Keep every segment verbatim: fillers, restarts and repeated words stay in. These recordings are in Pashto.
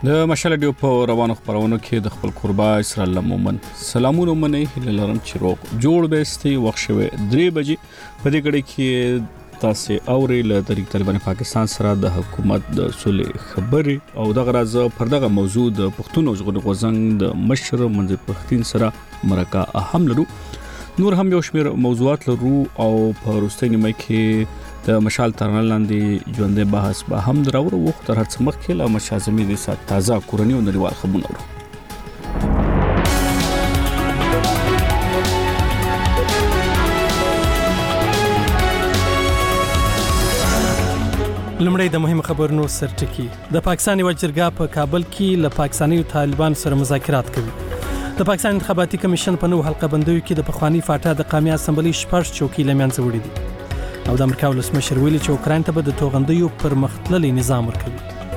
د مشال ډیو په روانو خبرونو کې د خپل قربا اسرائیل مومن سلامونه منې هللرم چې روغ جوړ بهستي وخت شوه درې بجې په دې غړي کې تاسو اوري له طریق طالبان پاکستان سره د حکومت د صلح خبري او د غراز پر دغه موضوع د پښتون ژغورنې غوزنګ د مشر منځ پښتين سره مرکه اهم لرو نور هم یو شمېر موضوعات لرو او په وروستۍ نیمه کې د مشال ترنل لاندې ژوندې بحث به هم دراوړو وخت تر هڅه مخکې له مشازمي د سات تازه کورنۍ او نړیوال خبرونه ورو لمړی د مهم خبرونو سرټکی د پاکستان یو جرګه په کابل کې له پاکستاني طالبان سره مذاکرات کوي د پاکستان انتخاباتي کمیشن په نوو حلقه بندیو کې د پخوانی فاټا د قومي اسمبلی شپږ چوکۍ لمنځه وړي دي او د امریکا ولسمشر ویلي چې اوکراین ته به د توغندیو پر مختللي نظام ورکوي.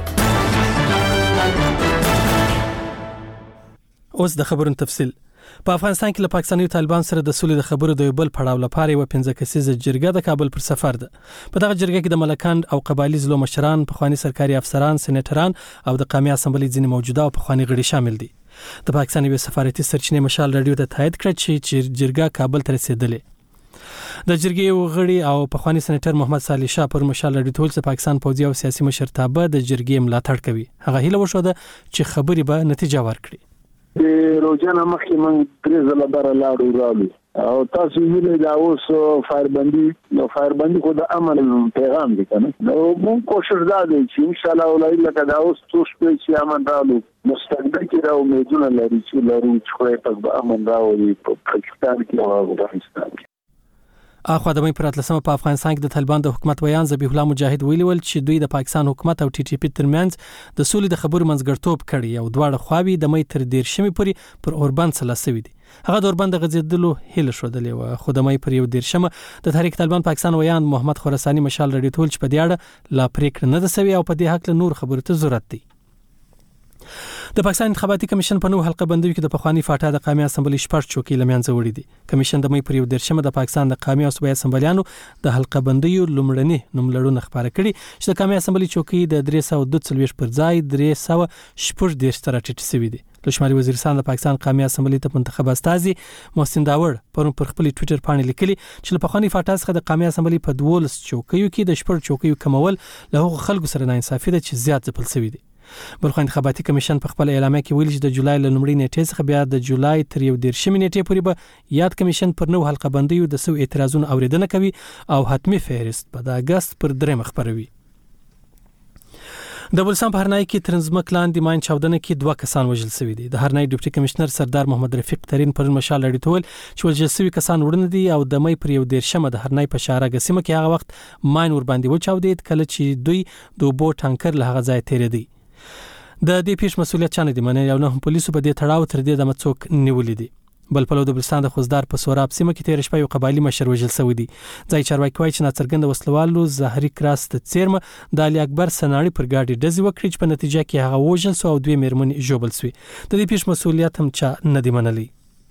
اوس د خبرونو تفصیل. په افغانستان کې له پاکستاني طالبان سره د سولې د خبرو د یو بل پړاو لپاره یو پنځه کسیزه جرګه د کابل پر سفر ده. په دغه جرګه کې د ملکان او قبایلی ضلعو مشران، پخوانی سرکاري افسران، سېنیټران او د قومي اسمبلی ځینې موجوده او پخوانی غړي شامل دي. د پاکستان یو سفارتي سرچینې مشال رادیو ته تایید کړ چې جرګه کابل ته رسیدلې. د جرګې یو غړي او پخوانی سېنیټر محمد صالح شاه پر مشال رادیو ټول چې پاکستان پوځي او سیاسي مشرتابه د جرګې ملاتړ کوي. هغه هیله وشوده چې خبرې به نتیجه ورکړي. د روزانه مخکې موږ درې ځله بره لاړو راغلو او تاسو ویلي دا اوس فایربندي نو فایربندي خو د امن پیغام دی کنه نو موږ کوشش دا دی چې ان شاء الله ولای لکه دا اوس څو شپې چې امن راغلو مستقبل کې دا امیدونه لري چې لرو چې خو په امن راوړي په پاکستان کې او افغانستان کې. اخو د مې پراتلسمه په افغانستان کې د طالبان د حکومت ویان ذبیح الله مجاهد ویلي ول چې دوی د پاکستان حکومت او ټي ټي پی ترمنځ د سولې د خبرو منځګړیتوب کړي او دواړه خواوې د مې تر دیرشمې پورې پر اوربند سلاسوي دي. هغه د اوربند غځېدلو هیله شودلې و خو د مې پر یو دیرشمه د تحریک طالبان پاکستان ویان محمد خراساني مشال رادیو ټول چې په دې اړه لا پریکړه نه ده سوي او په دې حق له نور خبرو ته ضرورت دی. د پاکستان انتخاباتي کمیشن په نوو حلقه بندیو کې د پخوانی فاټا د قومي اسمبلی شپږ چوکۍ لمنځه وړي دي. کمیشن د مې پر یو دیرشمه د پاکستان د قومي او صوبایي اسمبلیانو د حلقه بندیو لومړني نوملړونه خبره کړي چې د قومي اسمبلی چوکۍ د درې سوه دوه څلوېښت پر ځای درې سوه شپږ دېرش ته راټیټې شوي دي. د شمالي وزیرستان د پاکستان قومي اسمبلی ته منتخب استازي محسن داور پرون پر خپل ټوئیټر باندې لیکلي چې له پخوانی فاټا څخه د قومي اسمبلی په دولس چوکیو کې د شپږ چوکیو کمول له هغو خلکو سره ناانصافي ده چې زیات ځپل شوي دي. بلخو انتخاباتي کمیشن په خپل اعلامیه کې ویلي چې د جولای له لومړۍ نیټې څخه بیا د جولای تر یو دیرشمې نیټې پورې به یاد کمیشن پر نو حلقه بندیو د سو اعتراضونو اوریدنه کوي او حتمی فهرست په د اگست پر درې مخ خبروي. د بلسان په هرنای کې ترنزمک لاندې ماین چاودنه کې دوه کسان وژل شوي دي. د هرنای ډیپټي کمشنر سردار محمد رفیق ترین پر مشال لړی تول چې وژل شوي کسان وړاندې دي او د مې پر یو دیرشمه د هرنای په شارګه سیمه کې هغه وخت ماین ور باندې وچاودید کله چې دوی د اوبو ټانکر له هغه ځای تیرې دي. د دې پیښ مسولیت چانه دی منل او نه هم پولیسو په دې تړاو تر دې د مڅوک نیولې دي. بل په لور د بلستان د خوزدار په سوراب سیمه کې تیر شپه یو قبایلی مشر وژل شوی دی. ځای چارواکي وايي چې ناڅرګند وسلوالو زهري کراس ته څیرمه د علي اکبر سناړي پر گاډي ډزې وکړي چې په نتیجه کې هغه وژل شو او دوی میرمنې ژوبل شوې. د دې پیښ مسولیت هم چا نه دی منلی.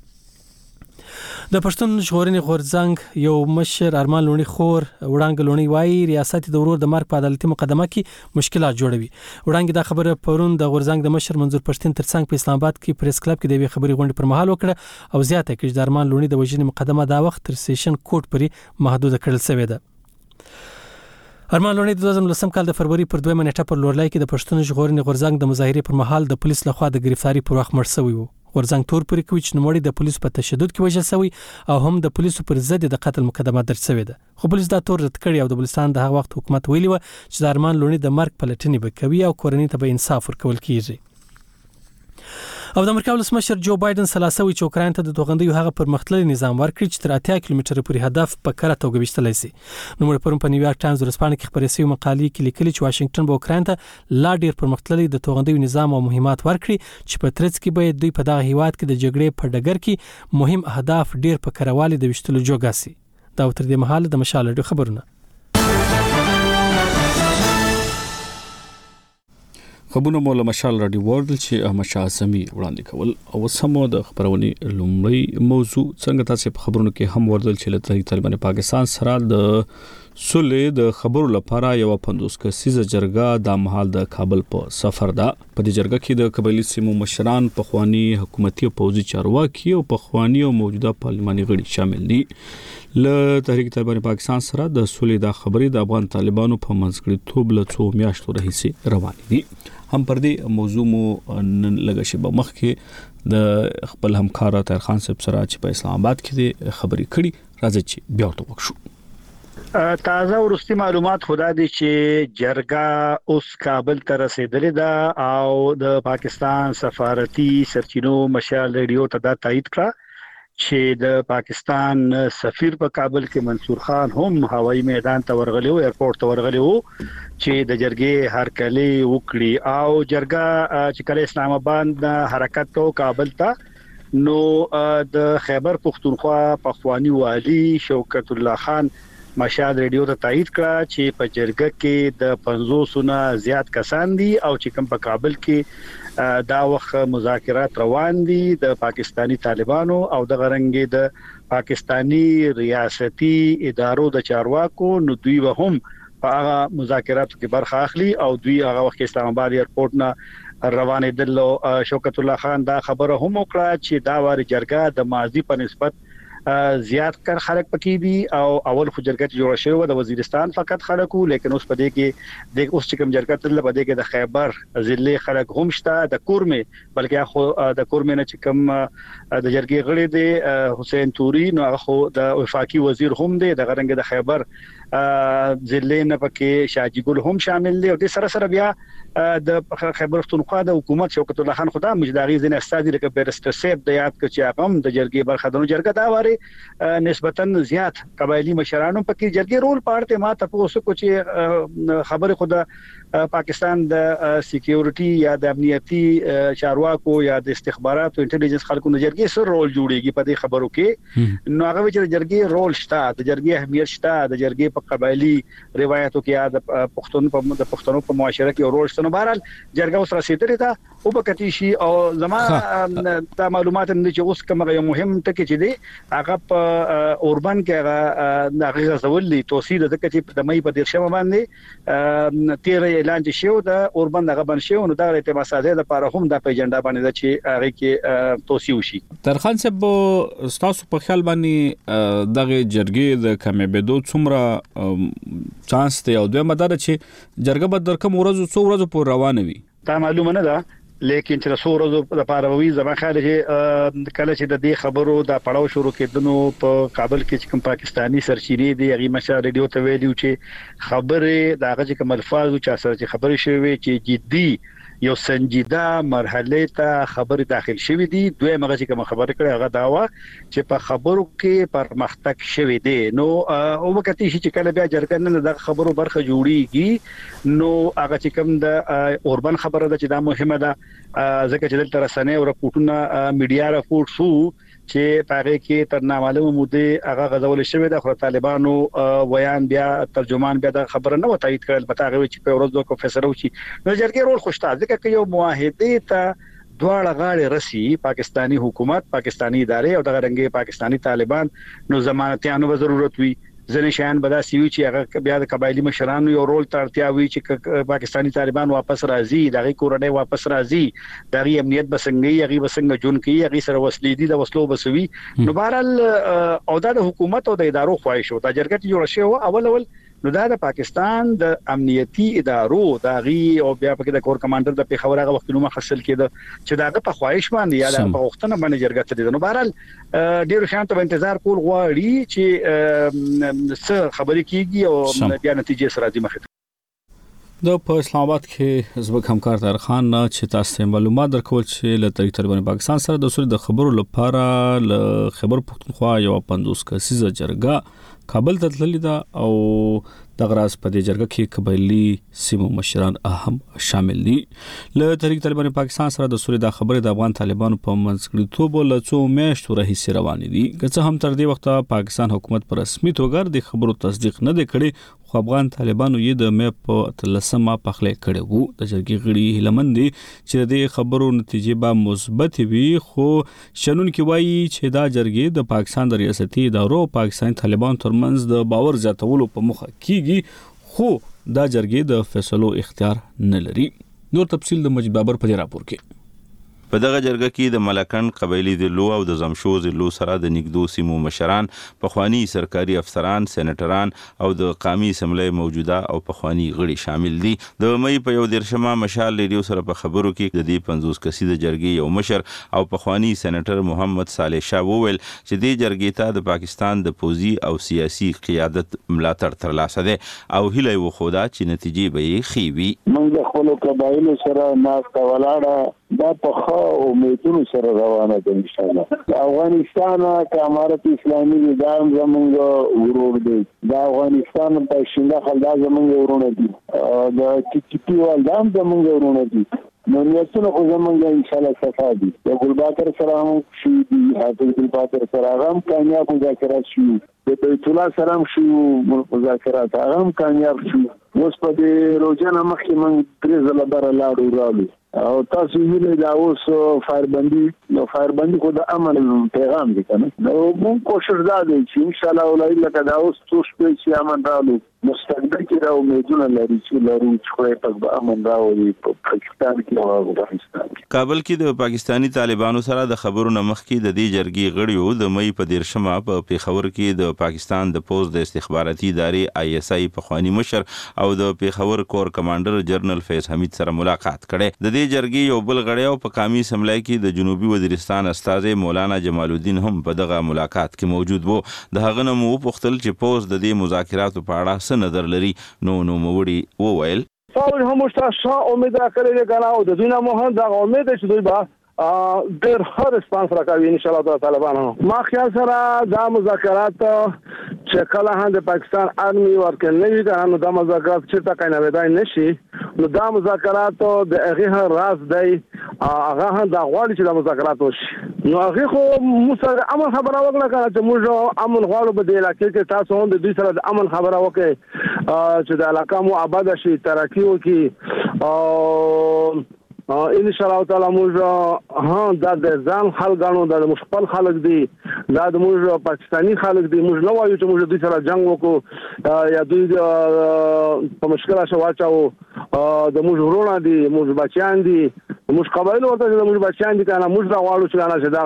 د پښتون ژغورنې غورځنګ یو مشر ارمان لونی خور وړاندې لونی وایي ریاست د ورور د مرګ په عدالتي مقدمه کې مشکلات جوړوي. وړاندې دا خبره پرون د غورځنګ د مشر منظور پښتين ترڅنګ په اسلام آباد کې پریس کلب کې د یوې خبري غونډې پر مهال وکړه او زیاته کړه چې د ارمان لونی د وژنې مقدمه دا وخت تر سیشن کوټ پورې محدود کړل شوې ده. ارمان لونی د دوه زره لسم کال د فروری پر دویمه نیټه پر لورلای کې د پښتون ژغورنې غورځنګ د مظاهرې پر مهال د پولیس لخوا د گرفتاری پر وخت مړ شوی و. ورځنګ تور پورې کوي چې نوموړي د پولیسو په تشدد کې وژل شوی او هم د پولیسو پر ضد د قتل مقدمه درج شوې ده. خو پولیس دا تور رد کړی او د بلستان د هغه وخت حکومت ویلي و چې د ارمان لونی د مرګ پلټنې به کوي او کورنۍ ته به انصاف ورکول کیږي. او د امریکا ولسمشر جو بایدن سلاسوي چې اوکراین ته د توغندیو هغه پرمختللي نظام ورکړي چې تر اتیا کیلومتره پورې هدف په کره توګه ویشتلی شي. نوموړي پرون په نیویارک ټایمز ورځپاڼه کې خپرې شوې مقالې کې لیکلي چې واشنگټن به اوکراین ته لا ډیر پرمختللي د توغندیو نظام او مهمات ورکړي چې په ترڅ کې به دوی په دغه هیواد کې د جګړې په ډګر کې مهم اهداف ډیر په کروالي د ویشتلو جوګه شي. دا تر دې مهاله د مشال ډیو خبرونه. خبرونه مولا مشال رادیو ورډل چې احمد شاه سمي وړاندې کول او سمو د خبرونې لومړی موضوع څنګه تاسو په خبرونو کې هم ورډل چې له طالبان پاکستان سره د سولې د خبرو لپاره یو پنځوس کسیزه جرګه د مهال د کابل په سفر ده. په دې جرګه کې د قبایلی سیمو مشران، پخوانی حکومتي او پوځي چارواکي او پخوانی او موجوده پارلماني غړي شامل دي. له تحریک طالبان پاکستان سره د سولې د خبرې د افغان طالبانو په منځګړیتوب له څو میاشتو راهیسې روان دي. هم پر دې موضوع مو نن لږ شی به مخکې د خپل همکار طاهر خان صاحب سره چې په اسلام آباد کې خبرې کړي، راځي چې بیا ورته وکړو. تازه ورستي معلومات خدا دي چې جرګه اوس کابل ته رسیدلې ده او د پاکستان سفارتي سرچینو مشال ریډیو ته دا تایید کړه چې د پاکستان سفیر په کابل کې منصور خان هم هوایي میدان ته ورغلی او ایرپورټ ته ورغلی وو چې د جرګې هرکلی وکړي او جرګه چې کله اسلام آباد حرکت کو کابل ته نو د خیبر پختونخوا پخوانی والی شوکت الله خان مشال ریډیو ته تایید کړه چې په جرګه کې د پنځوس نه زیات کسان دي او چې کوم په کابل کې دا وخت مذاکرات روان دي د پاکستانی طالبانو او د غرنګي د پاکستانی ریاستي ادارو د چارواکو نو دوی به هم په هغه مذاکراتو کې برخه اخلي او دوی هغه وخت اسلام آباد ایرپورټ نه روانې دلو. شوکت الله خان دا خبره هم وکړه چې دا واری جرګه د ماضي په نسبت زیات کر خلک پکې دي او اول خو جرګه جوړ شوی د وزیرستان فقط خلکو، لیکن اوس پدې کې د اوس چې کوم جرګه تل پدې کې د خیبر ضلع خلک هم شته، د کورمه بلکې خو د کورمه نه چې کوم د جرګې غړي دي حسین توري نو خو د وفاقي وزیر هم دي، د غرنګ د خیبر ضلع نه پکې شاجی ګل هم شامل دي او د سره سره بیا د خیبر پختونخوا د حکومت شوکت الله خان خدا مجداغي زین استاد لکه بیرستر سیب د یاد کچ اقام د جرګې برخه د جرګه دا واره نسبتا زیات قبایلی مشرانو پکې جرګې رول پارته ما تاسو کو چې خبره خدا پاکستان د سکیورټي یا د امنیتي چارواکو یا د استخباراتو انټيليجنس خلکو د جرګې سره رول جوړيږي په دې خبرو کې نو هغه چې جرګې رول شته، د جرګې اهمیت شته، د جرګې په قبایلی روایتو کې یا د پښتون په د پښتنو په معاشره کې رول شته. نو بهرحال جرګه اوس رسیدلې ده او په کتی شي او زما د معلومات نه چې اوس کوم یو مهم ټکی چې دی هغه په اوربن کې هغه د غزولي توصیل د کتی د مې په دیرشمه باندې تیر اعلان شو د اوربن دغه بن شو نو د اعتمادسازي لپاره هم د پیجنډا باندې چې هغه کې توصیو شي. ترخان صاحب تاسو په خیال باندې دغه جرګې د کمیبدو څومره چانس دی او دوی مدار چې جرګه به درکم ورځو څو ورځو پور روانه وي؟ دا معلومه نه ده، لیکن چې څو ورځې لپاره وي زما خیال چې کله چې د دې خبرو د پړاو شروع کېدنو په کابل کې چې کوم پاکستانی سرچینې دي هغه مشر ریډیو ته ویلو چې خبره د هغه چې کوم الفاظ او چا سره چې خبرې شوي چې جدي یو سنجیده مرحله ته خبرې داخل شوې دي. دوی مغه چې کوم خبرې کړې هغه داوا چې په خبرو کې پرمختګ شوی دی نو او وخت چې کله بیا جرګه نه د خبرو برخه جوړیږي نو هغه چې کوم د اوربن خبره ده چې دا مهمه ده ځکه چې دلته رسنۍ او راپورټونه میډیا راپورټ شو چې پاره کې تر نامعلومه مودې هغه غزول شوی د خو طالبانو ویان بیا ترجمان بیا د خبره نه وتایید کړل پته هغه چې په ورځ دوه فیصله وشي نو جرګې رول خوشته ځکه چې یو معاهده ته دواړه غاړي رسی پاکستانی حکومت، پاکستانی ادارې او دغه رنګي پاکستانی طالبان نو ضمانتيانو به ضرورت وي. ځنې شیان به دا سوي چې هغه بیا د قبایلی مشرانو یو رول ترتیا وي چې پاکستانی طالبان واپس راځي، دغه کورنۍ واپس راځي، دغه امنیت بسنګي هغه بسنګ جون کی هغه سره وسلې دي د وسلو بسوي. نو بهرال او د حکومت او د ادارو خواهش او د جرګې جوړ شو اول اول نو دا د پاکستان د امنیتي ادارو د غي او بیا پکې د کور کمانډر د پیښور هغه وخت نو حاصل کېده چې داغه په خواهش باندې یا د وختونه باندې جرګه ته دي. نو بهرال ډیرو شانته انتظار کول غواړي چې څه خبرې کیږي او بیا نتیجې سره دي مخه. د په اسلام آباد کې زبک همکار طاهر خان چې تاسو معلومات درکول چې له تحریک طالبان پاکستان سره د سولې د خبرو لپاره ل خبر پختونخوا یو پنځوس کسیزه جرګه کابل ته تللی دا او د غراس په دې جرګه کې قبایلی سیمو مشران اهم شامل دي. له تحریک طالبان پاکستان سره د سولې د خبرې د افغان طالبانو په منځګړیتوب له څو میاشتو راهیسې روانې دي. که څه هم تر دې وخته پاکستان حکومت پر رسمي توګه د خبرو تصدیق نه دی کړی خو افغان طالبانو یې د مې په تلسمه پخلی کړی وو. د جرګې غړي هیلمن دي چې د خبرو نتیجې به مثبت وي، خو شنونکي وایي چې دا جرګې د پاکستان د ریاستي ادارو او پاکستان طالبانو ترمنځ د باور زیاتولو په موخه کیږي، خو دا جرګې د فیصلو اختیار نه لري. نور تفصیل د مجید بابر په راپور کې. په دغه جرګه کې د ملکند قبایلی د لو او د زمشو د لو سره د نګدو سیمو مشران، پخوانی سرکاري افسران، سېنیټران او د قومي اسمبلی موجوده او پخوانی غړي شامل دي. د مې په یو دیرشمه مشال ریډیو سره په خبرو کې د دې پنځوس کسي د جرګې یو مشر او پخوانی سېنیټر محمد صالح شاه وویل چې دې جرګې ته د پاکستان د پوزي او سیاسي قیادت ملاتړ ترلاسه ده او هیله یې وښوده چې نتیجې به یې ښې وي. موږ د خپلو قبایلو سره ناسته ولاړه دا په امیدونو سره روانه ده ان شاء الله. افغانستان که امارت اسلامي دا زمونږ ورور دی، دا افغانستان په شینده خلدا زمونږ ورونه دي، د ټي ټي پی وال دا زمونږ ورونه دي. نو نیتونه خو زمونږ ان شاء الله صفا دي. د ګلباکر سره هم شي دي، حافظ ګلباکر سره هم کامیاب مذاکرات شي، د بیت الله سره هم شي مذاکرات هم کامیاب شي. اوس په دې روزانه مخکې موږ درې ځله بره لاړو رالو او تاسو ویلې دا اوس فایربندي نو فایربندي خو د امن پیغام دی کنه. نو موږ کوشش دا دی چې ان شاء الله ولای لکه دا اوس څو شپې چې امن رالو مستقبل کې دا امیدونه لري چې لرو چې خو په به امن راوړي په پاکستان کې او افغانستان کې. کابل کې د پاکستانی طالبانو سره د خبرو نه مخکې د دې جرګې غړیو د مې په دیرشمه په پیښور کې د پاکستان د پوز د استخباراتي ادارې آی اس آی پخوانی مشر او د پیښور کور کمانډر جنرال فیض حمید سره ملاقات کړي. د دې جرګې یو بل غړی او په قومي اسمبلی کې د جنوبي وزیرستان استاذ مولانا جمال الدین هم په دغه ملاقات کې موجود وو. د هغه نه مو پوښتل چې پوز د دې مذاکراتو په اړه څه نظر لري. نو نو موړي وویل فاول هم شته امید راکړي کنه او د دوی نه مو هم دا امید چې دوی به ډېر ښه ریسپانس راکوي ان شاء الله طالبانو. ما خیال سره دا مذاکرات چې کله هم د پاکستان آرمي ورکړل نه وي کنه نو دا مذاکرات چیرته کینه ودای نشي. نو دا مذاکرات د هغه راز دی، هغه هم دا غواړي چې دا مذاکرات وشي. نو هغه خو موږ سره امن خبره وکړه کنه چې موږ امن غواړو په دې علاقې کې، تاسو هم د دوی سره د امن خبره وکړئ چې د علاقه مو آباد شي، ترقی وکړي او ان شاء الله تعالی موږ ها دا د ځان خلک غاڼو د مشکل خلک دي، دا د موږ پاکستانی خلک دي. موږ نه وایو چې موږ دوی سره جنگ وکړو یا دوی په مشکل شو واچو. د موږ ورونه دي، موږ بچیان دي، موږ قبایل ورته د موږ بچیان دي کنه. موږ دا غواړو چې دا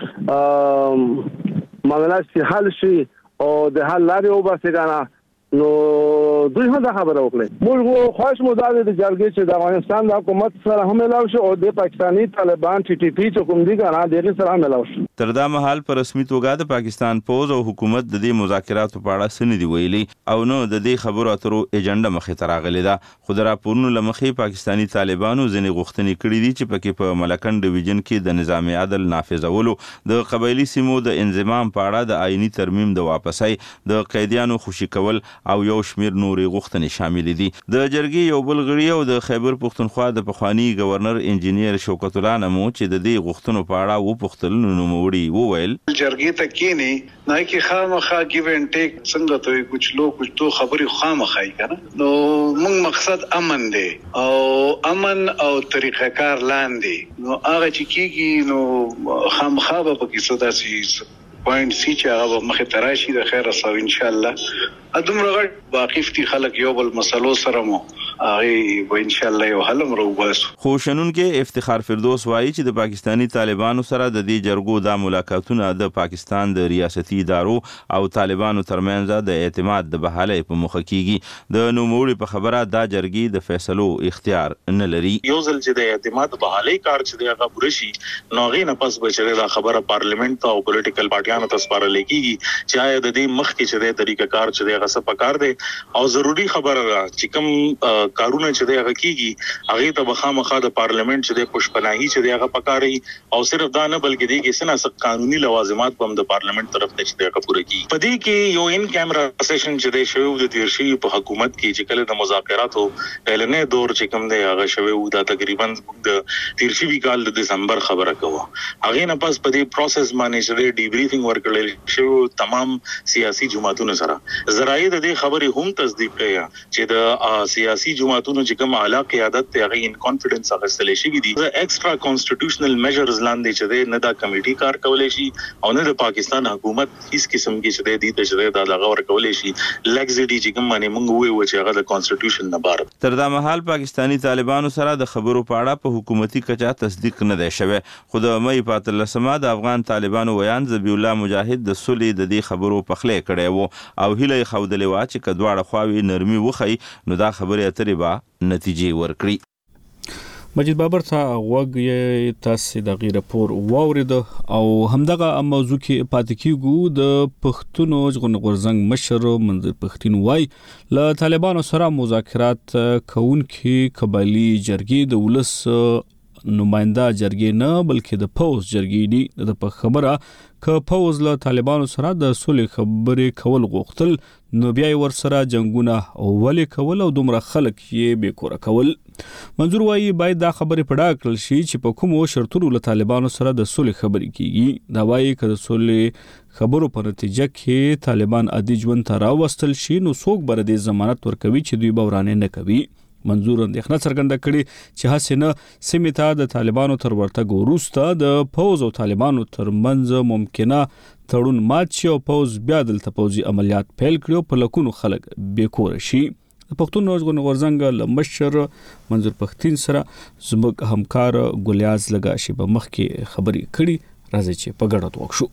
معاملات حل شي او د حل لارې وباسي کنه. نو دوی هم دا خبره وکړي. موږ خواهش مو دا د جرګې چې د افغانستان د حکومت سره هم ملاو شي او د پاکستانی طالبان ټي ټي پی چې کوم دي کنه د سره هم ملاو شي. تر دا مهال په رسمي توګه د پاکستان پوز او حکومت د دې مذاکراتو په اړه څه نه دی ویلي او نو د دې خبرو اترو ایجنډا مخې ته راغلې ده. خو د راپورونو له مخې پاکستانی طالبانو ځینې غوښتنې کړې دي چې پکې په ملکند ډیویژن کې د نظام عدل نافذولو، د قبایلی سیمو د انضمام په اړه د آئینی ترمیم د واپسۍ، د قیدیانو خوشي کول او یو شمیر نورې غوښتنې شامل دي. د جرګې یو بل غړي او د خیبر پښتونخوا د پخوانی گورنر انجینیر شوکت الله نمو چې د دې غوښتنو په اړه وپوښتل نو موړي وویل جرګې ته کېنی نه کې خامخا ګیو اینڈ ټیک څنګه ته کچھ لو کچھ تو خبري خامخای کنه. نو موږ مقصد امن دی او امن او طریقه کار لاندې نو هغه چې کیږي نو خامخا به پکې صدا سي پوینټ سی چې هغه مخه تراشي د خیر سره ان شاء الله. ادم رغړ واقف دي خلک یو بل مسلو سره مو هغه و ان شاء الله یو حل مرو بس. خو شنن کې افتخار فردوس وایي چې د پاکستانی طالبانو سره د دې جرګو د ملاقاتونه د پاکستان د ریاستي ادارو او طالبانو ترمنځ د اعتماد د بحالې په مخ کېږي. د نوموړي په خبره دا جرګې د فیصلو اختیار نه لري. یو ځل چې د اعتماد بحالې کار چې د هغه پرشي نو غي نه پس بچره دا خبره پارلیمنت او پولیټیکل پارټیانو ته سپارل کېږي چې آیا د دې مخ کې چې د طریقه کار چې هغه څه پکار دی او ضروری خبره را چې کوم کارونه چې دی هغه کیږي هغه ته بخامخه د پارلیمنت چې د پښپناهي چې دی هغه پکاري او صرف دا نه بلکې دی کې سنا سق قانوني لوازمات هم د پارلیمنت طرف ته چې دی پوره کی په دې کې یو ان کیمرا سیشن چې دی شوی د تیرشي په حکومت کې چې کله د مذاکراتو اعلانې دور چې کوم دی هغه شوی و دا تقریبا د تیرشي کال د دسمبر خبره کوه هغه نه پس په دې پروسس باندې چې ډی بریفینګ ورکړل شو تمام سیاسي جماعتونو سره زراعي د دې خبرې هم تصدیق کړه چې د سیاسي جماعتونو چې کوم اعلی قیادت ته هغه ان کانفیډنس اخیستل شي دي د ایکسترا کانسټیټیوشنل میجرز لاندې چې د نه دا کمیټي کار کولای شي او نه د پاکستان حکومت هیڅ قسم کې چې د دې ته دا لغور کولای شي لګزډي چې کوم باندې مونږ وایو چې هغه د کانسټیټیوشن نه بار تر دا مهال پاکستانی طالبانو سره د خبرو په اړه په حکومتي کچا تصدیق نه دی شوی خو د مې په اتلسمه د افغان طالبانو ویان ذبیح الله مجاهد د سولې د دې خبرو په خله کړي وو او هله خودلې وا چې کډواړه خواوي نرمي وخی نو دا خبره اترې با نتیجې ورکړي مجید بابر ته وګ تاسو د غیر پور واورید او همدغه موضوع کې پاتې کیږو د پښتونو ژغورنګ مشر منظر پښتين وای ل طالبانو سره مذاکرات کوونکي قبایلی جرګې د ولس نماینده جرګې نه بلکې د پوز جرګې دي د خبره ک پوز له طالبانو سره د صلح خبرې کول غوښتل نو بیا ور سره جنگونه ولې کول او دومره خلک یې بیکوره کول منظور وایي باید دا خبرې پډا کړل شي چې په کومو شرطونو له طالبانو سره د صلح خبرې کیږي دا وایي ک د صلح خبرو په نتیجه کې طالبان عادي ژوند ته راوستل شي نو څوک بر دې ضمانت ورکوي چې دوی بورانه نه کوي منظور اندېښنه څرګنده کړي چې حسینه سیمه د طالبانو تر ورتګ وروسته د فوز او طالبانو ترمنځ ممکنه تړون مات شي او فوز بیا دلته فوزي عملیات پیل کړي په لکونو خلک بیکور شي د پښتون ژغورنګ لمشر منظور پښتين سره زموږ همکار ګلیاز لگا شي په مخ کې خبري کړي راځي چې په ګډه وښو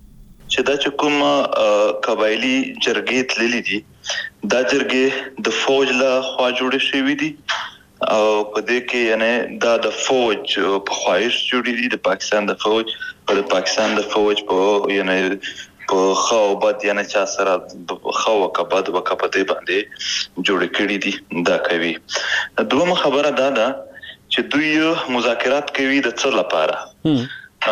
چې دا چې کوم قبایلی جرګې تللې دي دا جرګې د فوج له خوا جوړې شوې دي او په دې کې یعنی دا د فوج په خواهش جوړې دي د پاکستان د فوج او د پاکستان د فوج په یعنی په خو بد یعنی چا سره خو کبد وکپته باندې جوړ کړي دي دا کوي دومره خبره دا ده چې دوی مذاکرات کوي د څه لپاره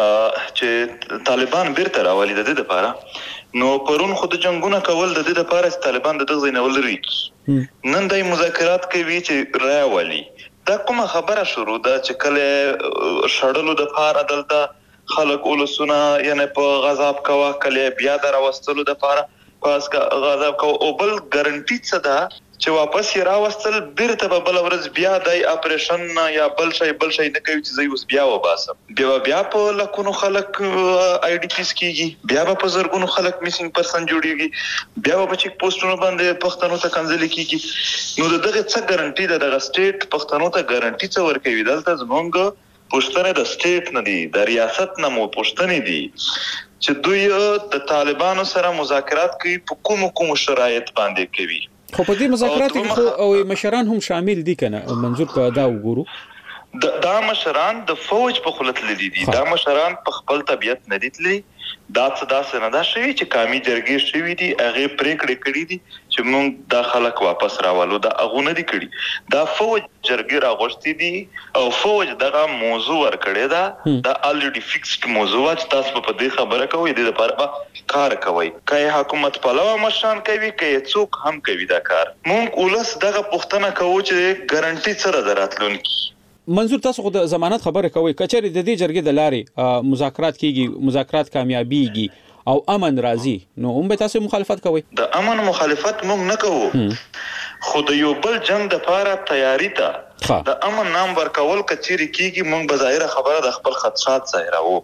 چې طالبان بیرته راولي د دې لپاره نو پرون خود جنگونه کول د دې لپاره چې طالبان د دغه نه ولري نن دای مذاکرات کوي چې راولي دا کومه خبره شروع ده چې کله شړلو د لپاره دلته خلک ولسونه یعنی په غضب کوا کله بیا دراوستلو د لپاره پاس کا غضب کو او بل ګارانټی څه ده چې واپس یې راوستل بیرته په بل ورځ بیا د اپریشن یا بل شي بل شي نه کوي چې زه اوس بیا وباسم بیا بیا په لکونو خلک آی ډی پیس کیږي بیا په زرګونو خلک میسینګ پرسن جوړیږي بیا په چیک پوسټونو باندې پښتنو ته کنځل کیږي نو دغه څه ګارانټي ده د سټیټ پښتنو ته ګارانټي څه ورکوي دلته زمونږ پښتنه د سټیټ نه دي د ریاست نه مو پښتنې دي چې دوی د طالبانو سره مذاکرات کوي په کوم کوم شرایط باندې کوي خو په دې مذاکراتو کې او مشران هم شامل دي کنه منظور په دا وګورو دا مشران د فوج په خلت لیدي دي دا مشران په خپل طبيعت نه دي دا څه داسې نه دا شوی چې قومي جرګې شوی دي هغه پریکړې کړې دي چې موږ د خلک واپس راولو دا اغونه دي کړي دا فوج جرګې راغوښتي دي او فوج دغه موضوع ور کړی دا دا الریډي فیکسډ موضوع چې تاسو په دې خبره کوي د لپاره کار کوي کای حکومت په لوا مشان کوي کای څوک هم کوي دا کار موږ ولس دغه پښتنه کوو چې ګارانټي سره دراتلونکي منظور تاسو خو د ضمانت خبره کوي کچېری د دې جرګې د لارې مذاکرات کیږي مذاکرات کامیابیږي او امن راځي نو هم به تاسو مخالفت کوي د امن مخالفت موږ نه کوو خو د یو بل جنگ د لپاره تیاری ته د امن نام ورکول کچېری کیږي موږ بظاهر خبره د خپل خدشات ظاهرو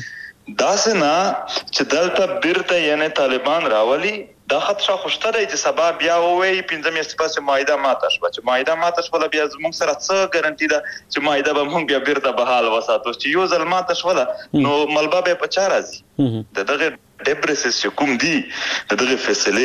داسې نه چې دلته بیرته یعنی طالبان راولي دا خدشه خوشته دی چې سبا بیا ووي پنځه میاشتې پس مایده ماته شوه چې مایده ماته شوله بیا زموږ سره څه ګارانټي ده چې مایده به موږ بیا بیرته بحال وساتو چې یو ځل ماته شوله نو ملبه به په چا راځي د دغه ډیبرسس چې کوم دي د دغه فیصلې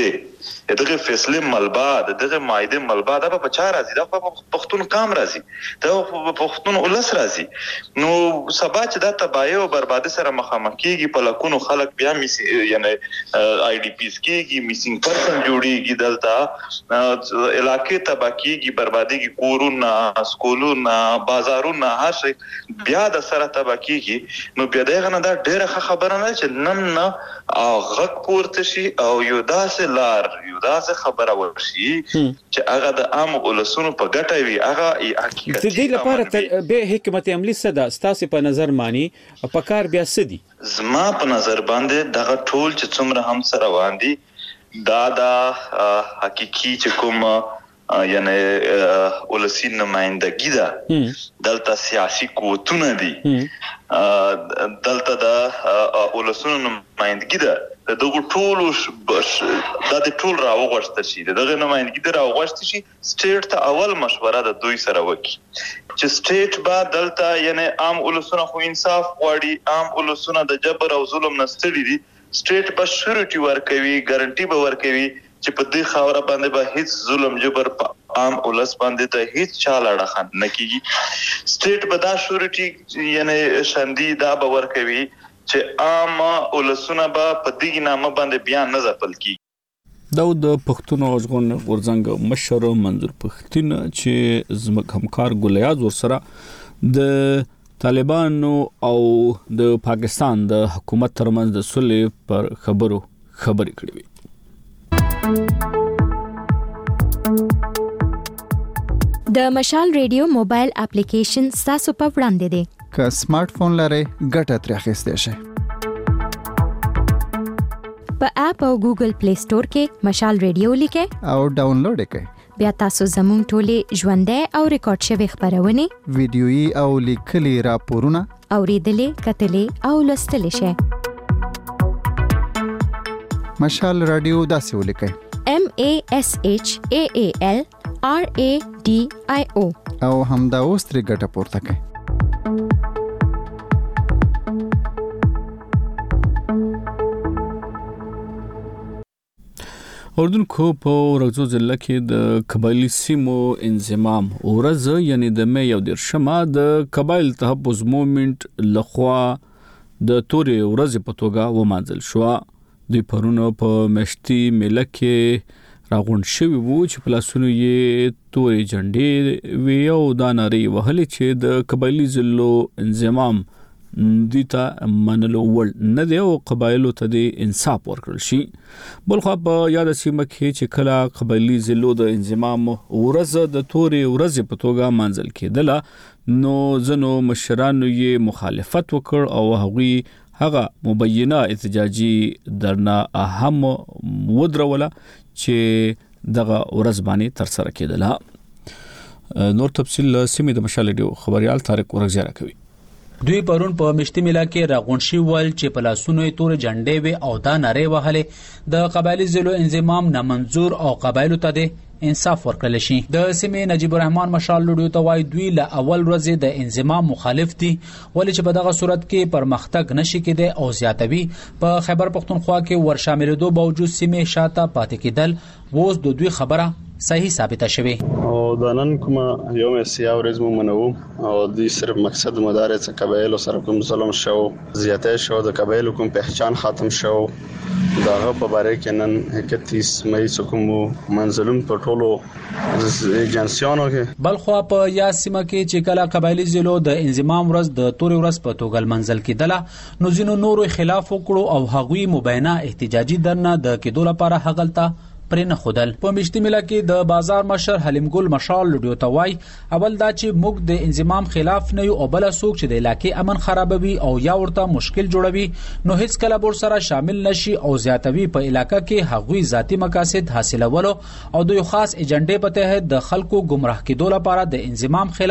دغه فیصله ملبا دغه مایده ملبا دا په چا راځي دا په پښتون کام راځي دا په پښتون ولس راځي نو سبا چې دا تباہی او بربادي سره مخامخ کیږي په لکونو خلک بیا میس یعنی آی ډی پیز کیږي میسینګ پرسن جوړیږي دلته علاقې تباہ کیږي بربادي کی کورونه سکولونه بازارونه هر شي بیا د سره تباہ کیږي نو بیا دغه نه دا ډیره خبره نه چې نن نه غږ پورته شي او یو داسې لار یو داسې خبره ورشي چې هغه د عام ولسونو په ګټه وي هغه حقیقت د دې لپاره به حکمت عملی صدا ستاسو په نظر مانی په کار بیا سدي زما په نظر باندې دغه ټول چې څومره هم سره واندي دا دا حقيقي چې کوم یعنی ولسی نمائندګي ده دلته سیاسي قوتونه دي دلته د ولسونو نمائندګي ده دغه ټول د ټول راوغښت شي دغه نمائندګي د راوغښت شي سټیټ ته اول مشوره د دوی سره وکي چې سټیټ با دلته یعنی عام ولسونه خو انصاف غواړي عام ولسونه د جبر او ظلم نه ستړي دي سټیټ به شورټي ورکوي ګارانټي به ورکوي چې په دې خاوره باندې به هیڅ ظلم جبر عام ولس باندې ته هیڅ چاله راخن نکېږي سټیټ به دا شورټي یعنی شاندي دا به ورکوي چې عام ولسونه به په دې نامه باندې بیان نه ځپل کیږي دا د پښتون ژغورن غورځنګ مشر منظور پښتون چې زموږ همکار ګلیاز ورسره د طالبانو او د پاکستان د حکومت ترمنځ د صلح پر خبرو خبرې کړې وي د مشال ریډیو موبایل اپلیکیشن تاسو په وړاندې دی که سمارټ فون لرئ ګټه ترې اخیستی شئ په اپ او ګوګل پلی سٹور کې مشال ریډیو لیکئ او ډاونلوډ کړئ بیا تاسو زموږ ټولې ژوندۍ او ریکارډ شوی خبرونه ویډیويي او لیکلي راپورونه اوریدلې کتلې او لوستلې شئ مشال رادیو داسې ولیکئ M A S H A A L R A D I O او همدا اوس ترې ګټه پورته کړئ اردن کو په ورغزو ضلع کې د قبایلی سیمو انضمام ورځ یعنی د مې یو دیرشمه د قبایل تحفظ موومېنټ لخوا د تورې ورځ په توګه ومانځل شو د پرونو په مشتي میله کې راغون شوی وو چې پلاسونو یې تورې جنډې وی او دا ناری وهلې چې د قبایلی ضلعو انضمام دیتا منلو ول نه دی او قبایلو ته د انصاف ورکړل شي بلخو په یاد سیمه کې چې کله قبایلی ضلعو د انضمام ورځ د تورې ورځ په توګه منځل کېدله نو زنو مشرانو یې مخالفت وکړ او هغوی هغه مبینه احتجاجي درنا اهم ودروله چې دغه ورځ باندې تر سره کېدله نور تفصیل سیمه د مشال ډیو خبريال طارق ورغزیرا کوي دوی پرون په مشتي میله کې راغون شي ول چې په لاسونو یې تور جنډې وي او دا نری وهلې د قبایلی ضلعو انضمام نامنظور او قبایلو ته د انصاف ورکړل شي د سیمې نجیب الرحمن مشال لوډیو ته وای دوی له اول ورځې د انضمام مخالف دي ولې چې په دغه صورت کې پرمختګ نشي کېدی او زیاتوي په خیبر پختونخوا کې ور شاملېدو باوجود سیمې شاته پاتې کېدل ووس د دوی خبره صحیح ثابته شوه او د نن کوم یوم سیاو ورځ مو منو او د صرف مقصد مدار څخه قبایل سره کوم ظلم شو زیاتې شو د قبایل کوم پہچان ختم شو داغه په باره کې نن اکتیس مې څخه منځلون په ټولو ایجنسیانو کې بلخو په یاسمه کې چې کله قبایلی ضلعو د انضمام ورځ د تورې ورځ په توګه منځل کېدله نو ځینو نورو خلاف وکړو او هغوی مبینه احتجاجي درنه د کېدو لپاره هغلته پرې نه خودل په مشتي میله کې د بازار مشر حلیم ګل مشال لډیو توای اول دا چې موږ د انضمام خلاف نه یو او بل څوک چې د علاقې امن خرابوي او یا ورته مشکل جوړوي نو هیڅ کله بور سره شامل نشي او زیاتوي په علاقې کې هغوی ذاتی مقاصد حاصلولو او د یو خاص ایجنډې په تحت د خلکو گمراه کېدو لپاره د انضمام خلاف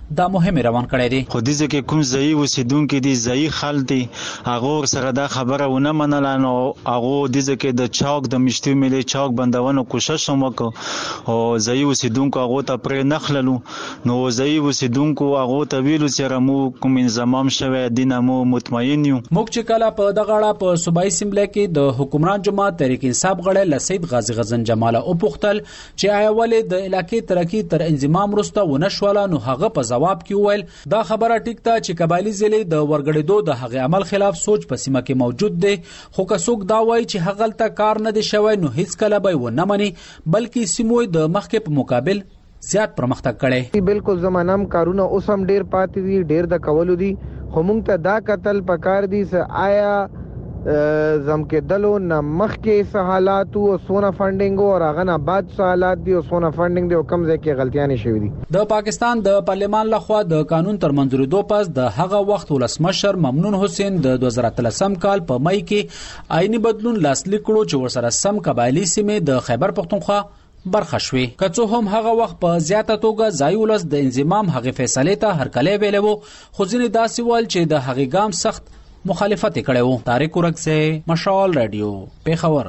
دا مهم روان کړی دی. خو دې ځکه کوم ځای اوسیدونکو دي ځای خل دي هغه سره دا خبره ونه منله نو هغه دې ځکه د چاک د مشتي ملي چاک بندونو کوشش هم وکړ او ځای اوسیدونکو هغه ته پرې نخللو نو ځای اوسیدونکو هغه ته ویلو چې مو کوم انضمام شوه دینه مو مطمئن یو. موږ چې کله په دغه اړه په صوبایي اسمبلی کې د حکومران جماعت تحریک انصاف غړی لسید غازی غزن جماله او پختل چې آیا ولې د علاقې ترقی تر انضمام وروسته ونه شوله نو هغه په جواب کې ویل دا خبره ټیک ده چې قبایلی ضلع د ورګړېدو د هغه عمل خلاف سوچ په سیمه کې موجود دی خو که څوک دا وایي چې هغه تل کار نه دی شوی نو هیڅ کله به ونه مني بلکې سیموي د مخکې په مقابل زیات پرمختګ کړي. بالکل زمانم کارونه اوس هم ډیر پاتې دي ډیر د کولو دي خو موږ ته دا قتل پکار دي چې آیا زم کې دلو نه مخکې څه حالات او سونه فندینګ او هغه نه بعد څه حالات دي او سونه فندینګ دي او کم ځای کې غلطیاں شوې دي. د پاکستان د پارلمان لخوا د قانون تر منځورېدو پس د هغه وخت ولسمشر ممنون حسین د دوه زره اتلسم کال په مئی کې آئینی بدلون لاسلیک کړو چې ورسره سم قبایلی سیمې د خیبر پختونخوا برخه شوي. که څه هم هغه وخت په زیاته توګه ځای ولس د انضمام هغه فیصله ته هرکلی ویلی وو خو ځینې داسې ول چې د هغې ګام سخت مخالفت یې کړی و. طارق ورکزی، مشال رادیو، پیښور.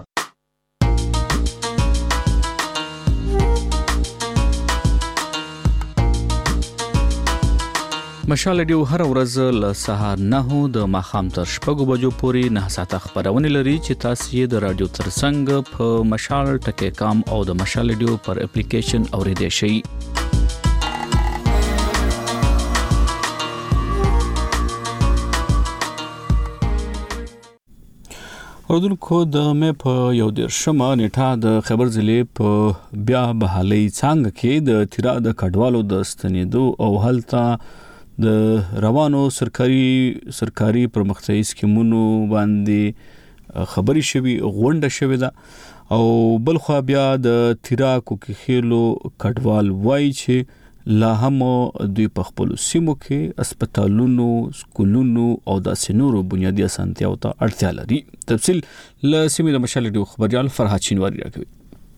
مشال رادیو هر ورځ له سهار نه د ماښام تر شپږو بجو پورې نه ساعته خبرونه لري چې تاسو یې د رادیو ترڅنګ په مشال ټکی کام او د مشال رادیو پر اپلیکیشن اوریدئ شئ. اوردونکو د مې په یو دیرشمه نیټه د خیبر ضلع په بیا بحالي څنګه کې د تیرا د کډوالو د ستنېدو او هلته د روانو سرکاري سرکاري پرمختیايي سکیمونو باندې خبري شوي غونډه شوې ده او بلخوا بیا د تیرا کوکخیلو کډوال وای چې لا هم دوی په خپل سیمو کې هسپتالونو سکولونو او د سينورو بنیادی اسانتیاو ته اړتیا لري. تفصیل له سیمې د مشال ډیو خبريال فرحات شینواری راکوي.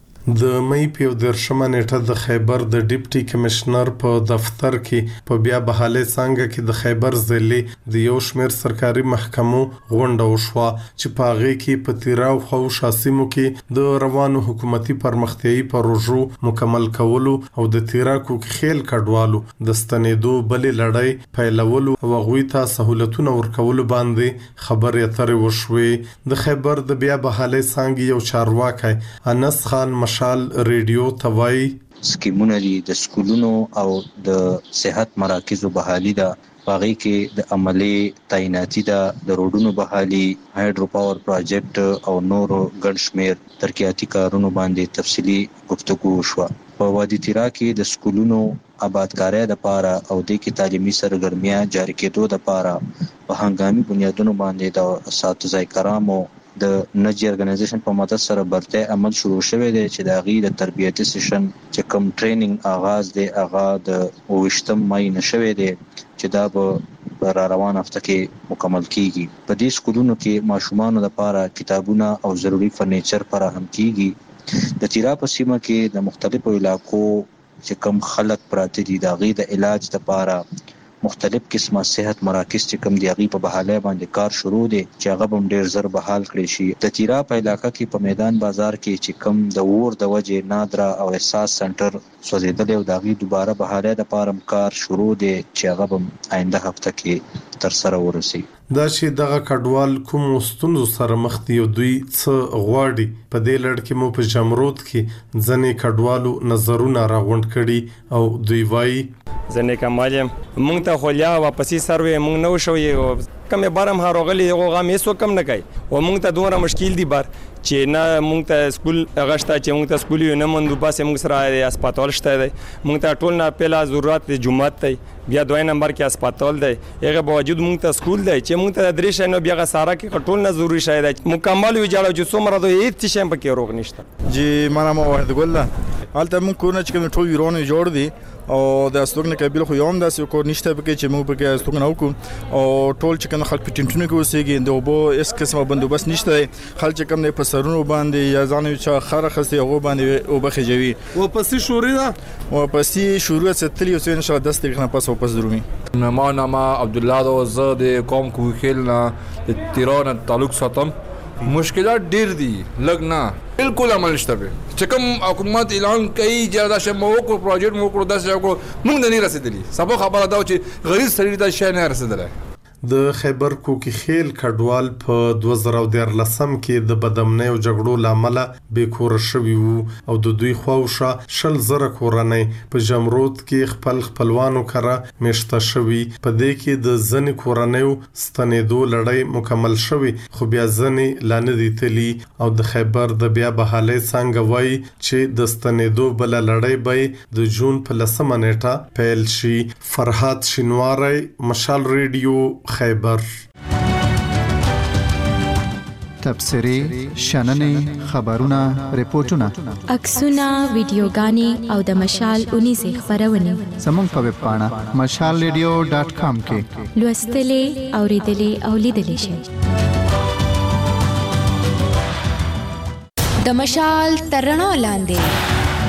د مئی په یو درشمه نیټه د خیبر د ډیپټي کمشنر په دفتر کې په بیا بحاله څنګه کې د خیبر ضلع د یو شمېر سرکاري محکمو غونډه وشوه چې په هغه کې په تیرا او خو شاسمو کې د روانو حکومتي پرمختیايي پروژو مکمل کولو او د تیرا کوکخیل کډوالو د ستنېدو بلې لړۍ پیلولو او غوي ته سہولتونه ورکولو باندې خبرې اترې وشوې. د خیبر د بیا بحاله څنګه یو چارواکي انس خان مشال ریډیو توای سکیمونه دي د سکولونو او د صحت مراکزو بحالي ده باغی کې د عملی تعیناتی ده د روډونو بحالي هایډرو پاور پروجیکټ او نورو ګڼ شمیر ترقیاتي کارونو باندې تفصیلی گفتگو وشوه. په وادي تیرا کې د سکولونو آبادکارۍ لپاره او د کې تعلیمي سرګرمیاں جاری کېدو لپاره په هنګامي بنیادونو باندې د اساتذه کرامو د نجی ارګنایزیشن په مدد سره برته عمل شروع شوه دی چې د غي د تربیتي سیشن چې کوم ټریننګ آغاز دی اغا د اوشتم مای نشوي دی چې دا به را روان هفته کې مکمل کیږي. په دې سکولونو کې ماشومان لپاره کتابونه او ضروری فرنیچر فراهم کیږي. د تیرا په سیمه کې د مختلفو علاقو چې کوم خلک پراته دي د غي د علاج لپاره مختلف قسمه صحت مراکز چې کوم دی غي په بحاله باندې کار شروع دي چې هغه هم ډیر زر بحال کړی شي. د تیرا په علاقې کې په میدان بازار کې چې کوم د ور د وجه نادرا او احساس سنټر سوځیدل او د غي دوباره بحاله د پارم کار شروع دي چې هغه هم آینده هفته کې تر سره ورسي. دا چې دغه کډوال کوم ستونزو سره مخ دي او دوی څه غواړي په دې لړ کې مو په جمرود کې ځنې کډوالو نظرونه راغونډ کړي او دوی وایي ځنې کمالم مونږ ته خولیا واپسی سروي مونږ نو شوې کمه بارم هاروغلی هغه مې سو کم نه کوي او مونږ ته دومره مشکل دي بار چې نه مونږ ته سکول غشته چې مونږ ته سکول یو نه مندو باسه مونږ سره هسپتال شته دی مونږ ته ټول نه پهلا ضرورت د جمعات دی بیا دوه نمبر کې هسپتال دی هغه باوجود مونږ ته سکول دی چې مونږ ته درې شنو بیا سارا کې ټول نه ضروري شای دی مکمل وی جوړو چې څومره دوی هیڅ شي په کې روغ نشته. جی ما نام واحد ګل ده حالت مونږ کو نه چې کوم ټول ورونه جوړ دي او د استوګنه قبیله خو یوم داسې کور نشته پکې چې موږ پکې استوګنه وکړو او ټول چې کوم خلک په ټینټونو کې اوسېږي د اوبو هیڅ قسمه بندوبست نشته خلک چې کوم نه په سرونو باندې یا ځان یو خره خسته هغه باندې اوبه خجوي او پسې شوري ده او پسې شروع ستلی او ان شاء الله دست دقیقه پس او پس درومي ما نام عبدالله دو زه د قوم کوخیل نه د تیران تعلق ساتم مشکلات ډیر دي لګ نه بالکل عمل نشته به چې کوم حکومت اعلان کوي چې دا شمو کو پروجیکټ مو کړو دا څه کو موږ نه رسیدلی سبا خبره دا چې غریب سړي دا شي نه رسیدلی د خیبر کوکیخیل کډوال په دوه زره دیارلسم کې د بدامنۍ او جګړو لامل بې کور شوي وو او د دوی خواوشا شل زره کورنۍ په جمرود کې خپل خپلوانو کړه مشته شوي په دې کې د ځنې کورنۍ ستنېدو لړۍ مکمل شوي خو بیا ځنې لانه دي تلی او د خیبر د بیا بحالې څنګه وای چې د ستنېدو بل لړۍ به د جون په لسمه نیټه پیل شي فرحات شینواری مشال ریډیو خیبر تبصری شننې خبرونه ریپورتونه عکسونه ویډیوګانې او د مشال اونیزه خبرونه زموږ په ویب پاڼه مشال ریډیو ډاٹ کام کې لوستلې اوریدلې او لیدلې شئ د مشال ترڼو لاندې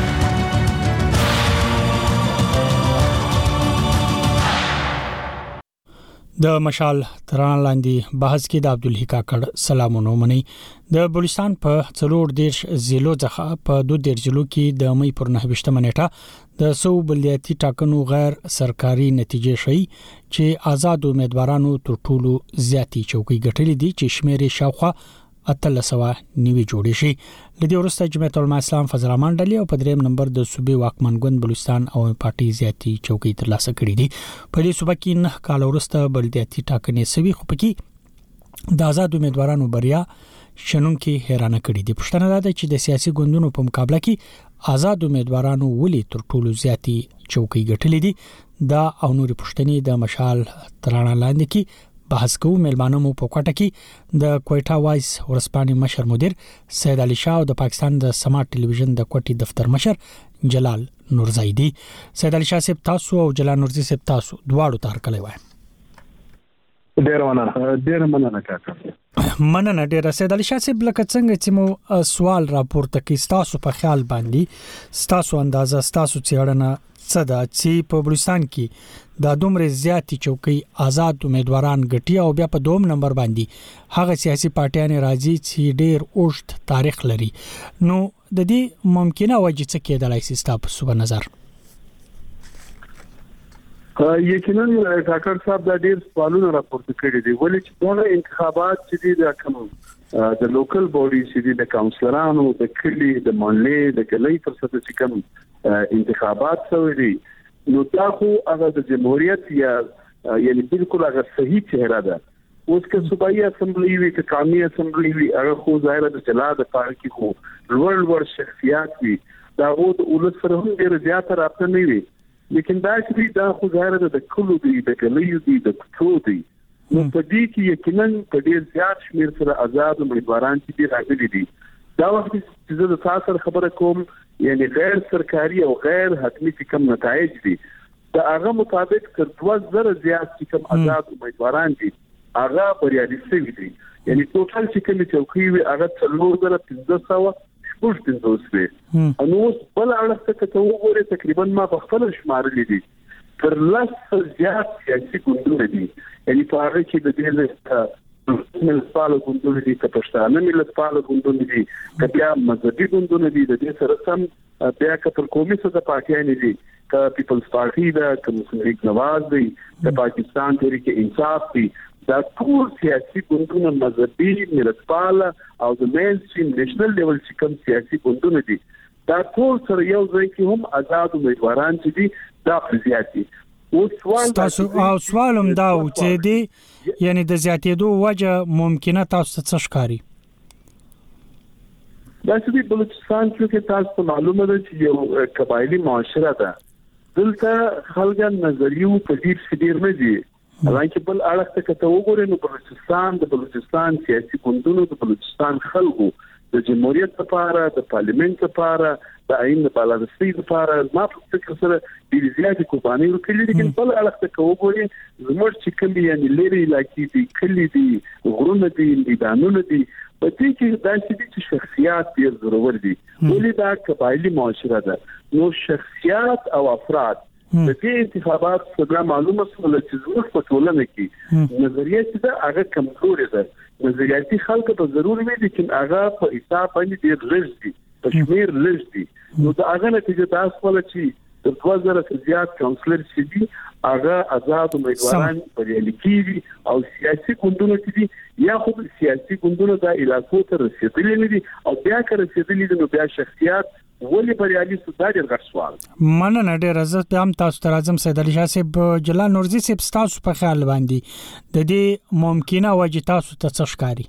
د مشال تران لاندې بحث کې د عبدالحی کاکړ سلامونه مني د بلوچستان په څلور دیش ضلعو ځخه په دوه دیش ضلعو کې د مې پر نه وشتمه نیټه د سو بلدیاتي ټاکنو غیر سرکاري نتیجې شي چې آزاد امیدوارانو تر ټولو زیاتی چوکۍ ګټلې دي چې شمیرې شاوخوا اتلسوا نیوي جوړې شي لدی ورسته جمعیت العلماء اسلام فضل الرحمن ډلی او په دریم نمبر د صوبې واکمن ګوند بلوچستان او پارټي زیاتی چوکۍ ترلاسه کړې دي په دې صوبه کې نه کال ورسته بلدیاتي ټاکنې سوي خو پکې د آزاد امیدوارانو بریا شنونکو حیرانه کړې دي پښتنه ده چې د سیاسي ګوندونو په مقابله کې آزاد امیدوارانو ولې تر ټولو زیاتی چوکۍ ګټلې دي دا او نور پښتني د مشال ترانه لاندې کې بحث کوو ملمانو مو په کوټه کې د کوټا وایس ورسپانې مشر مدیر سید علي شاه او د پاکستان د سماعت ټلویزیون د کوټي دفتر مشر جلال نورزیدي سید علي شاه صاحب تاسو او جلال نورزي صاحب تاسو دواړو تار کړی وای ډیر مننه ډیر مننه کاکا مننه ډیر سید علي شاه صاحب لکه څنګه چې مو سوال راپورته کې تاسو په خیال باندې تاسو اندازه تاسو څېړنه صدا چې په بلوچستان کې د دومره زیاتی چوکۍ آزاد امیدواران ګټي او بیا په دوم نمبر باندې هغه سیاسي پارټیان راځي چې ډېر اوږد تاریخ لري نو د دې ممکنه وجه څه کېدلای شي تاسو په نظر یقینا ډاکټر صاحب دا ډېر سوالونه راپورته کړي دي ولې چې دا انتخابات چې دي د کوم د لوکل بودی چې دي د کونسلرانو د کلی د محلې د کلی پر سطح چې کوم انتخابات شوي دي نو دا خو هغه د جمهوریت یا یعنی بالکل هغه صحیح چهره ده اوس که صوبایي اسمبلی وي که قومي اسمبلی وي هغه خو ظاهر د چلا د کار کې خو لوړ لوړ شخصیات وي دا خو د ولس سره هم ډېر زیات رابطه نه وي لیکن دا چې دا خو ظاهر د کلو دی د کلیو دی د کوڅو دی نو په دې کې یقینا په ډېر زیات شمیر سره آزاد امیدواران چې راغلي دي دا وخت چې زه د تاسو خبره کوم یعنی غیر سرکاري او غیر حتمی کوم نتایج دي دا هغه مطابق تر دوه زره زیات کوم آزاد امیدواران دي هغه بریالي شوي دي یعنی ټوټل چې کوم چوکۍ وي هغه څلور زره پنځه سوه شپږ پنځوس وي نو بل اړخ ته ته وګورئ تقریبا ما په خپل شمارلې دي تر لس زیات سیاسي ګوندونه دي یعنی په هغه کې د دې ملتپاله ګوندونه دي که پښتانه ملتپاله ګوندونه دي که بیا مذهبي ګوندونه دي د دې سره سم بیا که پر قومي سطح پارټیانې دي که پیپلز پارټي ده که مسلم لیگ نواز دی که پاکستان تحریک انصاف دی دا ټول سیاسي ګوندونه مذهبي ملتپاله او د مین سټریم نیشنل لیول چې کوم سیاسي ګوندونه دي دا ټول سره یو ځای کې هم آزاد امیدواران چې دي دا زیات دي تاسو او سوالم دا و چې دی یعنی د زیاتېدو وجه ممکنه تاسو څه ښکاري دا چې بلوچستان کې تاسو معلومه ده چې یو قبایلی معاشره ده دلته خلک نظریو په ډیر شډیر نه دي حالانکه بل اړخ ته کته وګورئ نو بلوچستان د بلوچستان سیاسي ګوندونو د بلوچستان خلکو د جمهوریت لپاره د پارلیمنت لپاره د عین بالانسي لپاره ما په فکر سره د زیاتې قرباني ورکړي لیکن بل اړخ ته کوو زموږ چې کلی یعنی لري علاقې دي کلی دي غرونه دي میدانونه دي په دې کې داسې دي چې شخصیات ډېر ضروري دي ولې دا قبایلی معاشره ده نو شخصیات او افراد د دې انتخابات څخه معلومه شوه چې زموږ په ټولنه کې نظریه چې دا هغه کمزوري ده نظریاتي خلک په ضروري وي لیکن هغه په حساب باندې ډېر لږ دي په شمیر لږ دي نو دا هغه نتیجه تاسو ول چې د دوه زره زیات کونسلر چې دي هغه آزاد امیدواران بریالي کیږي او سیاسي ګوندونه چې دي یا خو سیاسي ګوندونه د علاقو ته رسیدلي نه دي او بیا که رسیدلي دي نو بیا شخصیت ولې بریالي سودا ډېر غټ سوال مننه ډېر عزت هم تاسو ته راځم سید علي شاه صاحب جلال نورزي صاحب تاسو په خیال باندې د دې ممکنه وجه تاسو ته څه ښکاري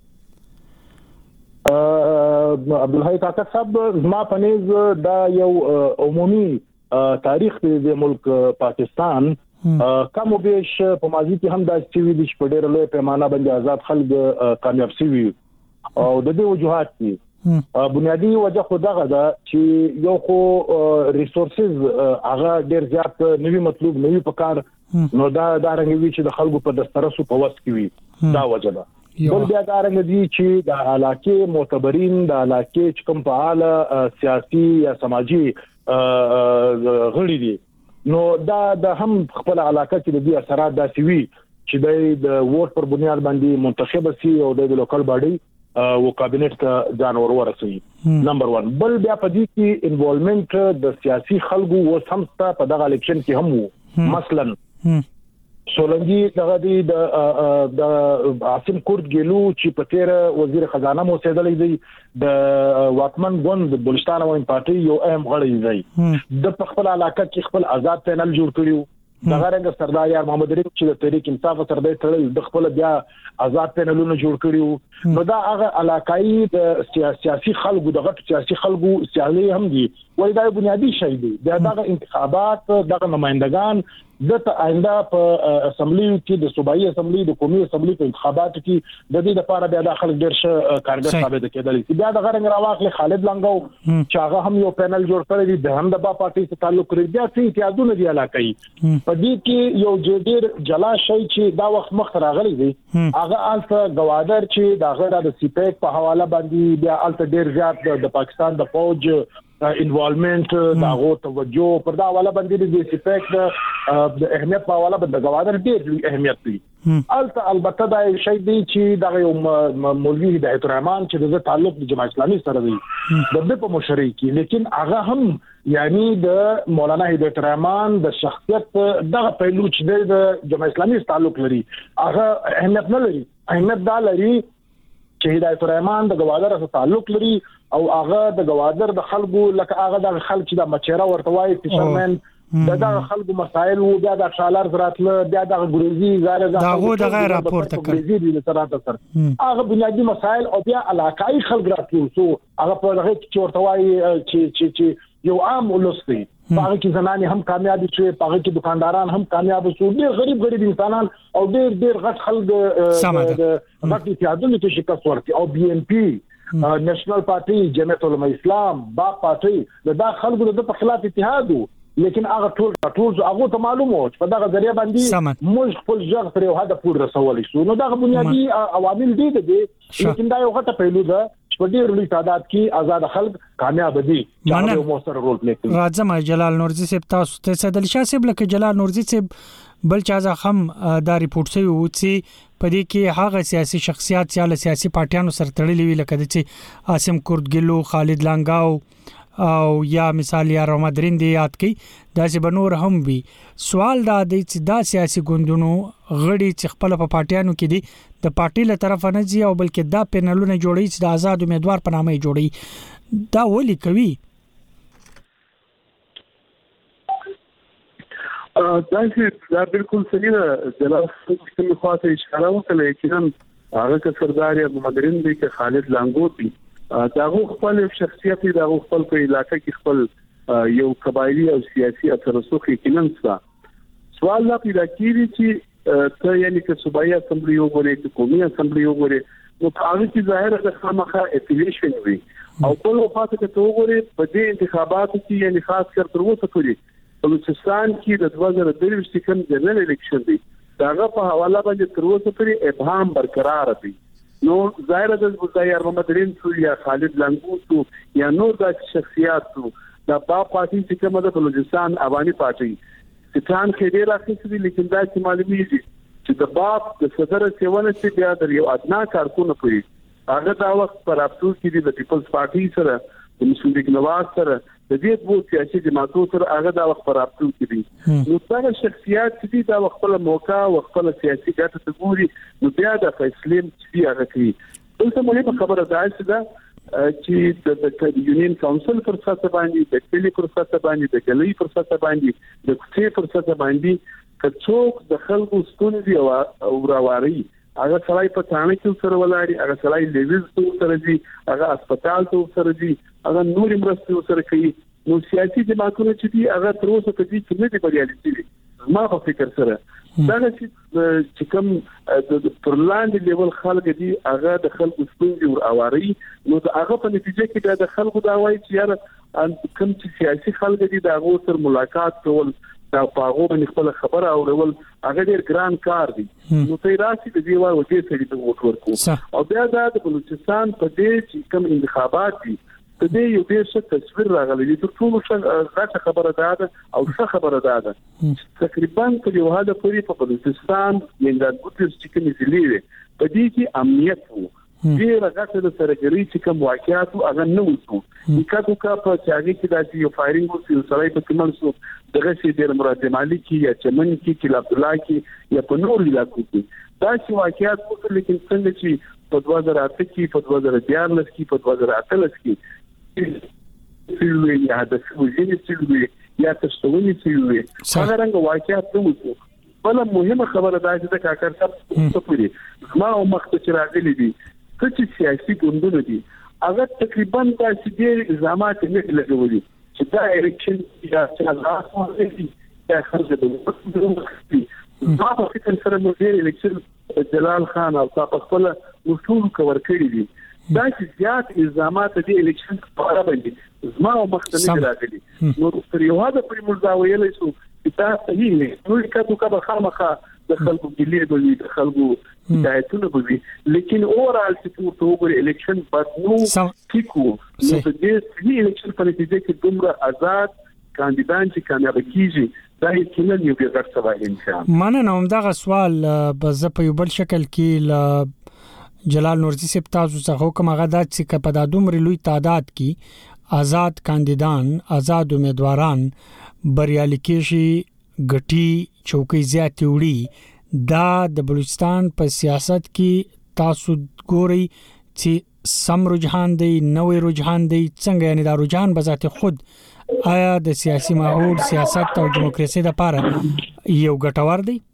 عبدالحی کاکا صاحب زما پنيز دا یو عمومي تاریخ د ملک پاکستان کم وبېش په ماضي کې هم دا چې د شپډېر له پیمانه باندې آزاد خلک کامیاب شوي او د دې وجوهات دي بنیادی وجه خو دغه ده چې یو خو ریسورسز هغه ډېر زیات نوی مطلوب نوی پکار نو دا دا رنګوي چې د خلکو په دسترسو په وس کې وي دا وجه ده بل بیا دا رنګ دي چې د علاقې معتبرین د علاقې چې کوم فعال سیاسي یا سماجی غړي دي نو دا د هم خپل علاقې چې د دې اثرات داسي وي چې د ووټ پر بنیاد باندې منتخب شي او د لوکل باډي او کابینټ ته ځان ورورسوي نمبر واحد بل بیا په دې کې انوالومنت د سیاسي خلکو و سمسته په دغه الیکشن کې هم وو مثلا سولنګي دغه د د عاصم کورد ګلو چې په تیر وزیر خزانه مو سیدلې دی د واکمن ګوند د بلوچستان وین پارټي یو اهم غړی دی د خپل علاقه کې خپل آزاد پینل جوړ کړیو دغه رنګ سردار یار محمد ریم چې د تحریک انصاف سره د تړل د خپل بیا آزاد پینلونه جوړ کړیو نو دا هغه علاقائی د سیاسي خلکو دغه سیاسي خلکو سیالي هم دي وای دا بنیادی شی دی دغه انتخابات دغه نمائندگان د آینده په اسمبلی کې د صوبایي اسمبلی د قومي اسمبلی په انتخاباتو کې د دې لپاره بیا د خلک ډېر ښه کارګر ثابت کېدل چې بیا د غرنګ راواخل خالد لنګاو چې هغه هم یو پینل جوړ کړی دی د هم د با پارټي سره تعلق لري بیا چې امتیازونه دی علاقائی په دې کې یو ډېر جلا شی چې دا وخت مخ راغلی دی هغه الته گوادر چې دا غړه د سیپیک په حواله باندې بیا الته ډېر زیات د پاکستان د فوج انوالومنت دا غو توجه پر دا حواله باندې د سیپیک د اهمیت په حواله باندې گوادر ډېر اهمیت دی الته البته دا شی دی چې دا یو مولوی هدایت الرحمن چې د تعلق د جماعت اسلامي سره دی د دې په مشرۍ کې لیکن هغه هم یعنی د مولانا هدایت الرحمن د شخصیت دغه پهلو چې د جماعت اسلامي تعلق لري هغه اهمیت نه لري اهمیت دا لري چې هدایت الرحمن د گوادر سره تعلق لري او هغه د گوادر د خلکو لکه هغه د خلک چې د مچيره ورته وایي فشرمن د دا خلکو مسائل وو بیا د شالار زراتله بیا د ګریزي زاره دغه د غیر راپورته کړ ګریزي د سره تر هغه بنیادی مسائل او بیا علاقائی خلک راتلو سو هغه په هغه کې ورته وایي چې چې چې یو عام ولستي هغه کې زنانه هم کامیاب شي هغه کې دکانداران هم کامیاب شو ډېر غریب غریب انسانان او ډېر ډېر غټ خلک د غټ اتحادونو ته شکست ورکړي او بي ان پی نېشنل پارټي جمعیت العلماء اسلام با پارټي د خلکو د خلاف اتحاد لیکن هغه ټول ټول هغه ته معلومه و چې په دغه ذریعہ باندې موږ خپل ځغ تر یو هدف پورې رسولای شو نو دغه بنیادی عوامل دي دي لیکن دا یو غټه پهلو ده چې په ډېر لوی تعداد کې آزاد خلک کامیاب دي چې یو موثر رول پلی کوي راځم جلال نورزي صاحب تاسو ته سید علي شاه صاحب لکه جلال نورزي صاحب بل چا ځخم دا ریپورت شوی و چې په دې کې هغه سیاسي شخصیت یا سیاسي پارټیانو سره تړلې وی لکه چې عاصم کورد ګلو خالد لنګاو او یا مثال یا رمضان دی یاد کی دا چې بنور هم وی سوال دا دی چې دا سیاسي ګوندونو غړي چې خپل په پارټیانو کې دي د پارټي له طرف نه ځي او بلکې دا پینلونه جوړي چې د آزاد امیدوار په نامه جوړي دا ولي کوي دا چې دا بالکل صحیح ده جلال کوم خاطر اشاره وکړه چې هغه که سردار یا مدرین دی که خالد لنګو دی داغه خپل شخصیت داغه خپل په علاقې کې خپل یو قبایلی او سیاسي اثر رسوخ کینن څه سوال لا پیدا کیږي چې ته یعنی که صوبایي اسمبلی وګورې چې قومي اسمبلی وګورې نو هغه چې ظاهر د خامخا افیلیشن وي او په وفات کې ته وګوري په دې انتخاباتو کې یعنی خاص کر تر اوسه پورې بلوچستان کې د دوه زره درویشت کې جنرال الیکشن دی داغه په حواله باندې تر اوسه پورې ابهام برقرار دی نو ظاهر د بوتایر محمد رین سو یا خالد لنګوسو یا نور د شخصیات سو د با پارټي چې کومه د بلوچستان عوامي پارټي ستان کې ډیر اخیستي لیکن دا چې معلومیږي چې د باب د صدر سیونه چې بیا د یو ادنا کارکونه کوي هغه دا وخت پر افسوس کې د پیپلز پارټي سره د مسعود نواز سره د دې دوه سیاسي جماعتونو سره هغه دا وخت پر افسوس کې دي نو څنګه شخصیات چې دا وخت په موقع او خپل سیاسي ګټه ته ګوري نو بیا د فیصلې چې هغه کوي دلته مهمه خبره ده چې چې د یونین کونسل پر اساس باندې د کلی پر اساس باندې د کلی پر اساس باندې د کوڅې پر اساس باندې کڅوک د خلکو ستونزې او راواري هغه سړی په ثانه کې سره ولاړی هغه سړی لیویز ته سره دي هغه هسپتال ته سره دي هغه نور مرسته سره کوي نو سیاسي جماعتونه چې دي هغه تر اوسه په دې کې نه دي بریالي دي ما په فکر سره دا چې کوم د پرلاندې لیول خلک دي هغه د خلکو ستونزې او اواري نو هغه په نتیجه کې د خلکو دا وایي چې یاره کوم چې سیاسي خلک دي دا غو سره ملاقات کول دا پاغو باندې خپل خبره اورول هغه ډیر ګران کار دی نو ته راسي د دی وایو چې سړي ته ووټ ورکو او بیا دا د بلوچستان په دې چې کوم انتخابات دي په دې یو ډیر څه تصویر راغلی دی ټول څه خبره ده او څه خبره ده تقریبا په یو حاله پوری په بلوچستان یعنی د ګوتس چې کوم ځلې په دې کې امنیت وو دې راغته د سرګری چې کوم واقعیت هغه نه وڅو نکاتو کا په چاغي کې د یو فایرینګ او سړی په کومل سو دغه چې د مراد مالی کې یا چمن کې چې عبد الله کې یا په نور علاقو کې دا چې واقعیت وو لیکن څنګه چې په دوه زره اته کې په دوه زره دیارلس کې په دوه زره اتلس کې سیلوي یا د سوجینی سیلوي یا تاسوونی سیلوي هغه رنګ واقعیت نه وو بل مهمه خبره ده چې د کاکر صاحب څه پوری ما او مخته راغلي دي چې سیاسي ګوندونه دي هغه تقریبا د سیدي الزامات نه لګولي چې دا الیکشن یا چې لاسو دي دا خرج د ما په فکر سره نو ډیر الیکشن جلال خان او تاسو خپل اصول کور کړی دي دا چې زیات الزامات دي الیکشن په اړه باندې زما او مختلف راغلي نو پر یو هدا پر مردا ویلې شو چې تاسو صحیح نه نو کتو کا به خامخه د خلکو ګلې دوی د خلکو دایتونه بوي لیکن اورال چې په وګړي الیکشن بدنو کیکو نو د دې سړي الیکشن په نتیجه کې دومره آزاد کاندیدان چې کامیاب کیږي دا یې کله یو بیا څه وایي انسان مانه نو دغه سوال به ز په یو بل شکل کې ل جلال نورزي سپ تاسو څخه کوم غدا چې په د دومره لوی تعداد کې آزاد کاندیدان آزاد امیدواران بریالي کېږي ګټي چوکۍ زیات وړي دا د بلوچستان په سیاست کې تاسو ګوري چې سم رجحان دی نوې رجحان دی څنګه یعنی دا رجحان به ذات خود آیا د سیاسي ماحول سیاست او دیموکراسي لپاره یو ګټور دی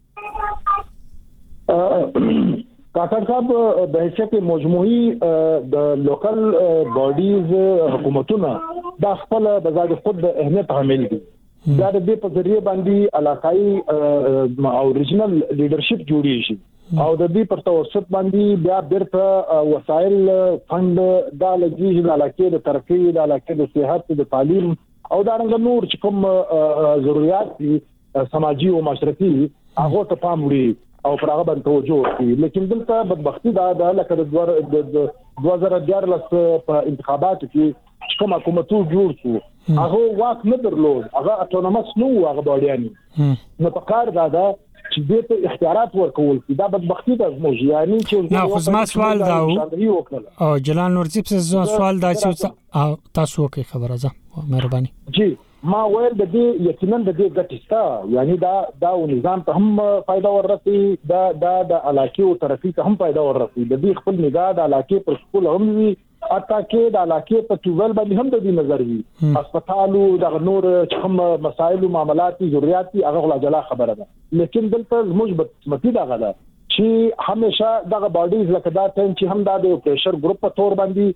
کاکر صاحب د حیثیت مجموعي د لوکل باډیز حکومتونه د خپل بذات خود د اهمیت حامل دي دا د دې په ذریعہ باندې علاقائی او ریجنل لیډرشپ جوړی شي او د دې پر توسط باندې بیا بیرته وسایل فند د لګي د علاقې د ترقی د علاقې د صحت د تعلیم او دا رنګ نور چې کوم ضرورت دي سماجی او معاشرتي هغه ته پام وړي او پر هغه باندې توجه وکړي لیکن دلته بدبختی دا د لکه د دوه زره دیارلس په انتخاباتو کې کوم حکومتو جوړ شو هغه واک نه درلود هغه اتونومس نو هغه باډیانی نو په کار دا دا چې دې ته اختیارات ورکول دا بدبختی ده زموږ یعنی چې نه خو زما سوال دا او جلال نورزي په سوال دا چې تاسو کې خبره ده مهرباني جی ما ویل د دې یقینا د دې ګټستا یعنی دا دا نظام ته هم فائدہ ورسي دا دا د علاقې او ترقی ته هم فائدہ ورسي د دې خپل نگاه د علاقې پر خپل هم وي اته کې د علاقې په ټول باندې هم د دې نظر وي هسپتالو د نور کوم مسایل او معاملات ضرورت هغه غلا جلا خبره ده لیکن دلته زموږ بدقسمتي دا غلا چې همیشه دغه باډیز لکه دا ټیم چې هم د پریشر ګروپ په تور باندې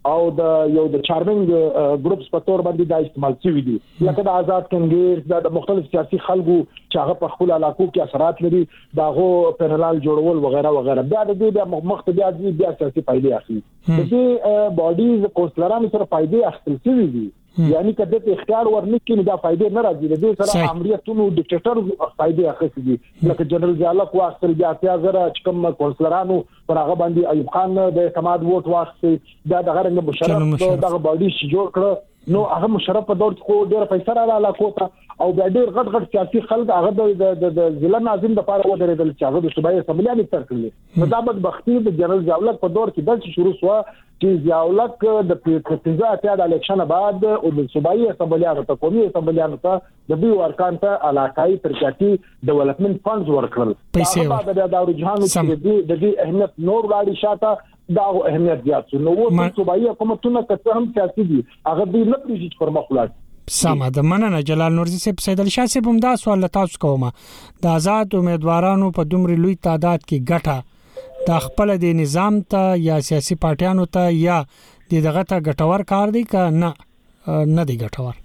او د یو د چارمنګ ګروپس په تور باندې د استعمال شوی دي لکه د آزاد کنګیر د مختلف سیاسي خلکو چې هغه په خپل علاقو کې اثرات لري داغو پینلال جوړول وغیرہ وغیرہ بیا د دې مخ بیا د بیا سیاسي فائدې اخلي د دې باډیز کونسلرانو سره فائدې اخیستل شوی دي یعنی کله د اختیار ورنکې نه دا فائدې نه راځي د دې سره امریتونو ډیکټیټر فائدې اخیستي دي لکه جنرال ضیاءالله واخل بیا تیازره چې کوم کونسلرانو پر هغه باندې ایوب خان د اعتماد ووټ واخلي دا دغه رنګ مشرف دغه باډي چې جوړ کړ نو هغه مشرف په دور کې ډېر پیسې را علاقو ته او بیا ډېر غټ غټ سیاسي خلک هغه د ضلع ناظم د پاره ودرېدل چې هغه د صوبایي اسمبلی امیر کړل نو دا بدبختی د جنرال ضیاءالله په دور کې د شروع شو چې ضیاءالله د پنځه اتیا د الیکشن بعد او د صوبایي اسمبلیانو ته قومي اسمبلیانو ته د دوی ارکان ته علاقائی ترقیاتي ډیولپمنٹ فندز ورکړل پیسې دا د رجحان چې د دې اهمیت نور لاړی شاته دا اهمیت زیات شو نو و صوبایي حکومتونه که هم سیاسي دي هغه دوی نه پریږدي پر مخ ولاړ سمه د مننه جلال نورزي صاحب سید علي شاه صاحب هم دا سوال تاسو کوم د آزاد امیدوارانو په دومره لوی تعداد کې ګټه د خپل د نظام ته یا سیاسي پارټیانو ته یا د دغه ته ګټور کار دی که نه نه دی ګټور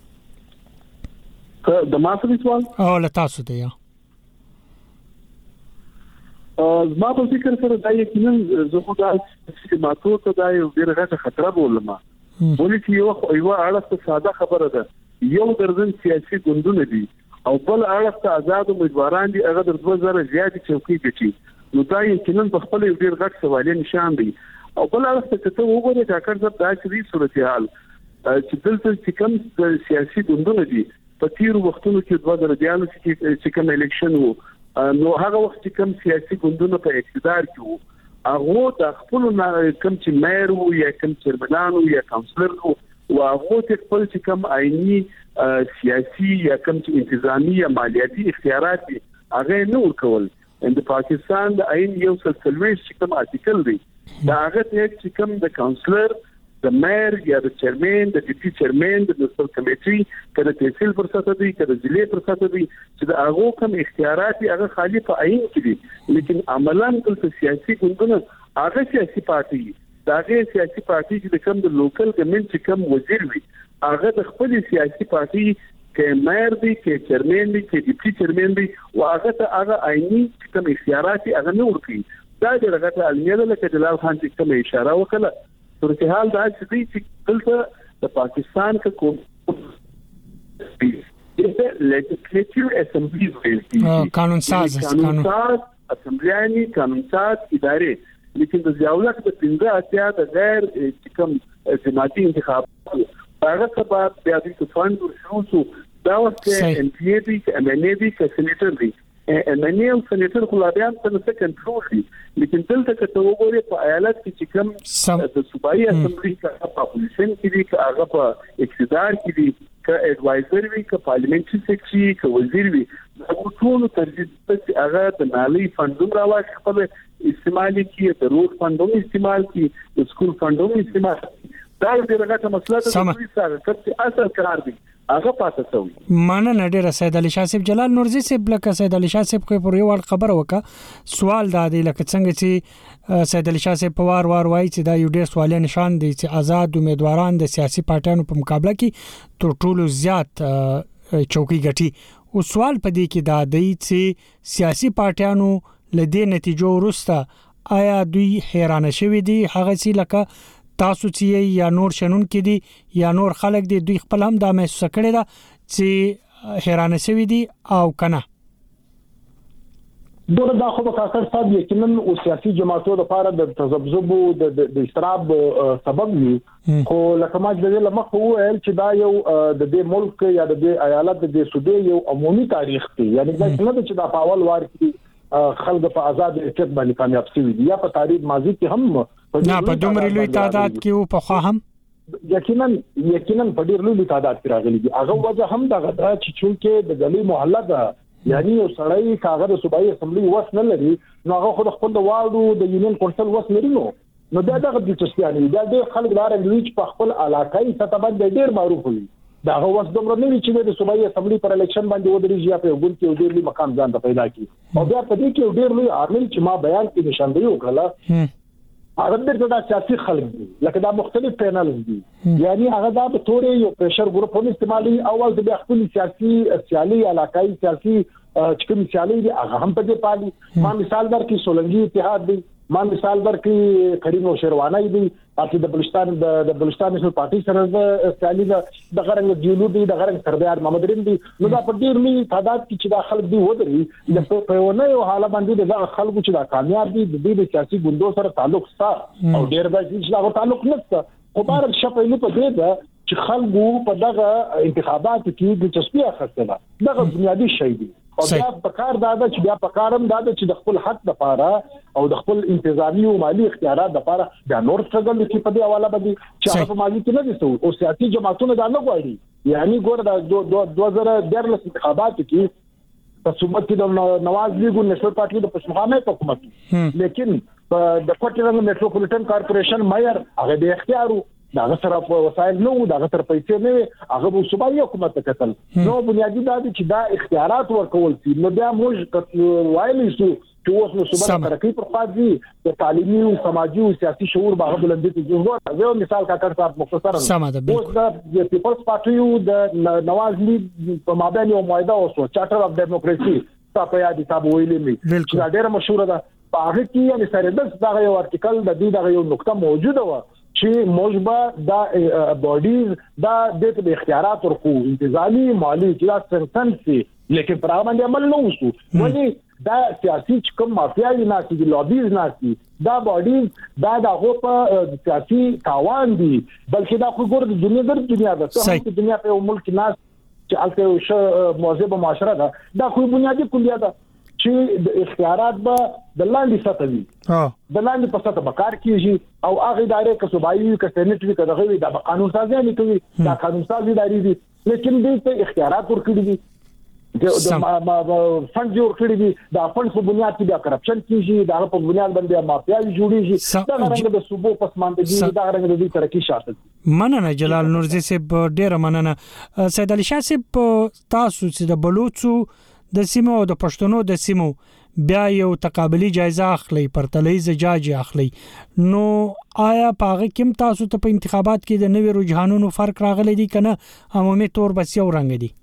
که د ماسوي سوال او له تاسو ته یا ما په فکر سره دا یقینا زه خو دا چې ماتو ته دا یو ډېر غټه خطر بولم ولې چې یو یو اړه ساده خبره ده یو درځن سیاسي ګوندونه دي او بل اړه آزاد امیدواران دي هغه د دوه زره زیات چوکۍ ګټي نو دا یقینا په خپل یو ډېر غټ سوالي نشان دی او بل اړه چې ته وګورې دا کار دا چې صورتحال چې دلته چې کوم سیاسي ګوندونه دي په تیر وختونو کې دوه زره دیالو چې کوم الیکشن وو نو هغه وخت چې کوم سیاسي ګوندونه په اقتدار کې وو هغه د خپل کوم چې مېر وو یا کوم چیرمنان وو یا کونسلر وو او هغه د خپل چې کوم آئینی سیاسي یا کوم چې انتظامی یا مالیاتي اختیارات دي هغه نه ورکول د پاکستان د آئین یو سلسله چې کوم آرټیکل دی دا هغه چې کوم د کونسلر د مېر یا د چیرمن د ډیپټي چیرمن د نسل کمیټي کله تحصیل پر سطح دی کله ضلع پر سطح دی چې د هغه کوم اختیارات هغه خالی په عین کې دي لیکن عملاً د سیاسي ګوندونو هغه سیاسي پارټي داغه سیاسي پارټي چې کوم د لوکل ګورنمنت چې کوم وزیر وي هغه د خپل سیاسي پارټي کې مېر دی کې چیرمن دی کې ډیپټي چیرمن دی او هغه ته هغه عیني کوم اختیارات هغه نه ورکي دا د هغه علمي لکه جلال خان چې کوم اشاره وکړه صورتحال دا چې دلته د پاکستان کې کوم لیجسلیټیو اسمبلی ویل قانون ساز قانون ساز اسمبلیانی قانون ساز ادارې لیکن د ضیاءالله د پنځه اتیا د غیر کوم جماعتي انتخابات هغه سبب بیا د فند شروع شو دا وخت ام پی ای دی ام ان ای دی سېنیټر دی ام ان ای او سېنیټر خلابیان څنګه څه کنټرول دي لیکن دلته که ته وګورې په ایالت کې چې کوم د صوبایي اسمبلی کې په اپوزیشن کې دي که هغه په اقتدار کې دي که اډوایزر وي که پارلیمنټري سیکرټري که وزیر وي هغه ټول ترجیح چې هغه د نالي فندوم راوړي خپل استعمال کړي د روډ فندوم استعمال کړي د سکول فندوم استعمال کړي دا ډېر غټه مسله ده چې اصل قرار دی هغه پاتې شوی مننه ډیره سید علي شاه صاحب جلال نورزي صاحب لکه سید علي شاه صاحب خو پر یو خبره وکړه سوال دا دی لکه څنګه چې سید علي شاه صاحب په وار وار وایي چې دا یو ډیر سوال نشان دی چې آزاد امیدواران د سیاسي پارټیانو په مقابله کې تر ټولو زیات چوکۍ ګټي او سوال پدې کې دا دی چې سیاسي پارټیانو لدې نتیجو وروسته آیا دوی حیران شوي دي هغه چې لکه تاسو چې یا نور شنن کې دي یا نور خلک دي دوی خپل هم دا محسوس کړي دا چې حیران شوي دي او کنه دغه دا خو په کاکړ صاحب یقینا او سیاسي جماعتونو لپاره د تذبذب او د استراب سبب وي خو لکه ما د لمخ وویل چې دا یو د دې ملک یا د دې ایالت د سودې یو عمومي تاریخ دی یعنی دا څنګه چې دا په اول وار کې خلک په آزاد اقتصاد باندې کامیاب شوي دي یا په تاریخ ماضي کې هم نه په دومره لوی تعداد کې او په خوا هم یقینا یقینا په ډیر لوی تعداد کې راغلي دي هغه وجه هم دا غدا چې چونکې د غلي محله ده یعنی یو سړی کاغذ صوبایي اسمبلی وس نه لري نو هغه خود خپل د واړو د یونین کونسل وس لري نو نو دا دغه د تشکیل دا د خلک لار انګلیش په خپل علاقائی سطح باندې ډیر معروف وي دا هو وس دومره نه چې د صوبایي اسمبلی پر الیکشن باندې ودرېږي یا په ګوند کې ډیر لوی مقام ځان ته پیدا کړي او بیا په دې کې ډیر لوی عامل چې ما بیان کې نشاندهي وکړه هغه د سیاسي خلک دي لکه دا مختلف پینل دي یعنی هغه دا په تورې یو پريشر ګروپ هم استعمالي اول د خپل سیاسي سیالي علاقائی سیاسي چې کوم سیالي دي هغه هم په دې پالي ما مثال درکې سولنګي اتحاد دی ما مثال درکې کریم شیروانی دی اته د بلوچستان د بلوچستان نېشنل پارټي سره د سیالي د غرنګ دیولو دی د غرنګ سردار محمد ریم دی نو دا په ډیر می تعداد کې چې دا خلک دی ودرې د په ونه یو حاله باندې د خلکو چې دا کامیاب دي د دې سیاسي ګوندو سره تعلق سره او ډیر به چې دا تعلق نشته خو بار شپې په دې ده چې خلکو په دغه انتخابات کې د چسپیا خسته دغه بنیادی شی دی او بیا په کار دا چې بیا په کارم دا چې د خپل حق لپاره او د خپل انتظامی او مالی اختیارات لپاره د نور څنګه لکه په دې حواله باندې چې هغه په مالی کې نه دي او سیاسي جماعتونه دا نه غواړي یعنی ګور د دوه زره دیارلس انتخابات کې په صوبه کې د نواز لیګ او نېشنل پارټي د پښتونخوا حکومت لیکن د کوټرنګ میټروپولیټن کارپوریشن مایر هغه د اختیارو دا سره په وسایل نو دا سره پیسې نه هغه په صوبایي حکومت ته کتل نو بنیادی دا چې دا اختیارات ورکول شي نو بیا موږ وایلی شو چې اوس نو صوبه ترقی پر خاطر د تعلیمي او سماجي او سیاسي شعور باغ بلندي ته جوړ زه مثال کا کړ صاحب مختصرا اوس د پیپلز پارټي او د نواز لیګ په مابین یو معاهده او چارټر اف ډیموکراسي تاسو یاد کتاب ویلې می چې دا ډیره مشهوره ده په هغه کې یعنی سره د دا یو آرټیکل د دې دا یو نقطه موجوده و چې موجبه دا باډیز دا د اختیارات ورکو انتظامی مالی چې دا سنسن سي لیکن پر هغه باندې عمل نه وشو ولی دا سیاسي کوم مافیایي ناسي دي لوبیز ناسي دا باډیز دا د هغه سیاسي تاوان دي بلکې دا خو ګور د دنیا د دنیا د څه دنیا په ملک ناس چې الته شو موظف معاشره ده دا خو بنیادی کلیه ده چې د اختیارات به د لاندې سطح وي د لاندې په سطح به کار کیږي او هغه ادارې که صوبایي که سېنټ وي که دغه وي د قانون سازي نه کوي دا قانون سازي ادارې دي لیکن دې ته اختیارات ورکړي دي د فند جوړ کړی دي د فند په بنیاد کې د کرپشن کیږي د په بنیاد باندې مافیاوي جوړیږي دا رنګ د صوبو پسماندګي دا رنګ د دې ترقی شاته مننه جلال نورزي صاحب ډیر مننه سید علي شاه صاحب تاسو چې د بلوچو د سیمو او د پښتنو د سیمو بیا یو تقابلی جایزه اخلي پرتلیز جاج اخلي نو آیا پاغه کوم تاسو ته په انتخابات کې د نوې رجحانونو فرق راغلی دی کنه عمومي تور بس یو رنګ دی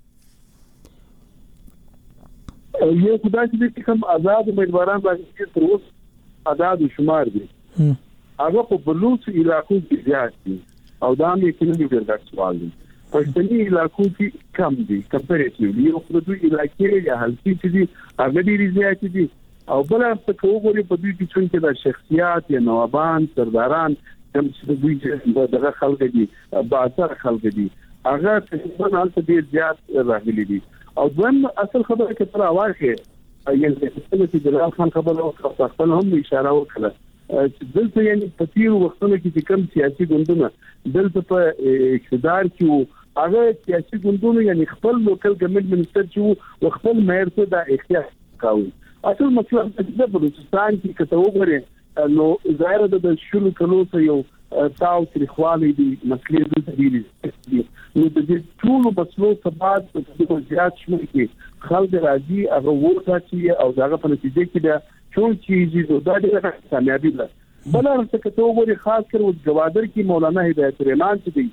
یو خدای چې کوم آزاد امیدواران باندې تر اوسه آزاد شمار دي هغه په بلوچ علاقو کې زیات دي او دا مې کله ډېر ډېر سوال دي پښتني علاقو کې کم دي کمپیریټیولی یو خو دوی علاقې یا حلقې چې دي هغه ډېر زیات دي او بل څه کوغوري په دوی کې چې د شخصیت یا نوابان سرداران کوم چې دوی دغه خلک دي باثر خلک دي هغه تقریبا حالت ډېر زیات راغلي دي او دویم اصل خبره کې تر اواخه یعنی چې جلال خان خبره او خپل هم اشاره وکړه دلته یعنی په تیر وختونو کې کوم سیاسي ګوندونه دلته په اقتدار کې هغه سیاسي ګوندونه یعنی خپل لوکل ګورنمنت منسٹر چې خپل مېر ته د اختیار کاوه اصل مطلب د بلوچستان کې کته وګورئ نو ظاهر ده د شلو کلو ته یو تاو تاریخوالي دي مسلې د دې نو د دې ټول مسلو سبات په زیات شمول کې خلک راځي هغه ورته چې او داغه په نتیجه کې دا ټول چیزې دا ډېره کامیابی ده بل څه کته وګورئ خاص کر او جوادر کې مولانا هدایت الرحمن چې دی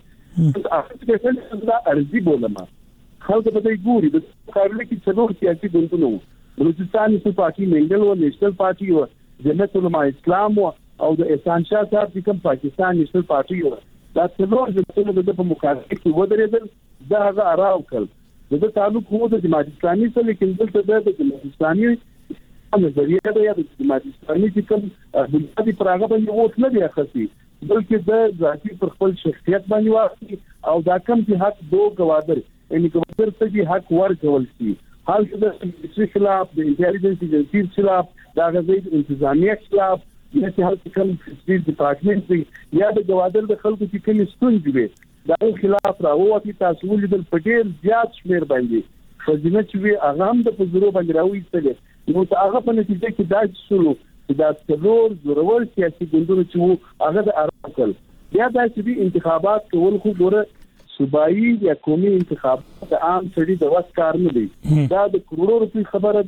اخر کې دا ارزي بولما خلک په دې ګوري د کارونه کې څلور سیاسي ګوندونه بلوچستان نېشنل پارټي منګل او نېشنل پارټي او جمعیت علماء اسلام او د احسان شاه صاحب چې کوم پاکستان نېشنل پارټي و دا څلور ځله د په مقابله کې ودرېدل دا هغه اراو کړ د تعلق هو د جماعت اسلامي سره لیکن دلته د جماعت اسلامي نظریه ده یا د جماعت اسلامي چې کوم بنیادی پراغه باندې ووت نه دی اخستي بلکې د ذاتي پر خپل شخصیت باندې واقعي او دا کوم چې حق دو گوادر یعنی گوادر ته چې حق ورکول شي حال د سیاسي خلاف د انټيليجنس ایجنسی خلاف دا غزید انتظامیه خلاف یا چې حال کوم فیسبوک ډپارټمنټ یا د گوادر د خلکو چې کوم ستونزې وي دا خلاف راووتي تاسو ولې د پټیر زیات شمیر باندې خزینه چې هغه هم د پزرو باندې راوېستل نو هغه په نتیجه کې دا شروع دا څلور ضرور سیاسي ګوندونه چې هغه د اراکل بیا د سبي انتخابات کول خو ګوره صوبایي یا قومي انتخابات د عام سړي د وس کار نه دی دا د کروڑو روپۍ خبره ده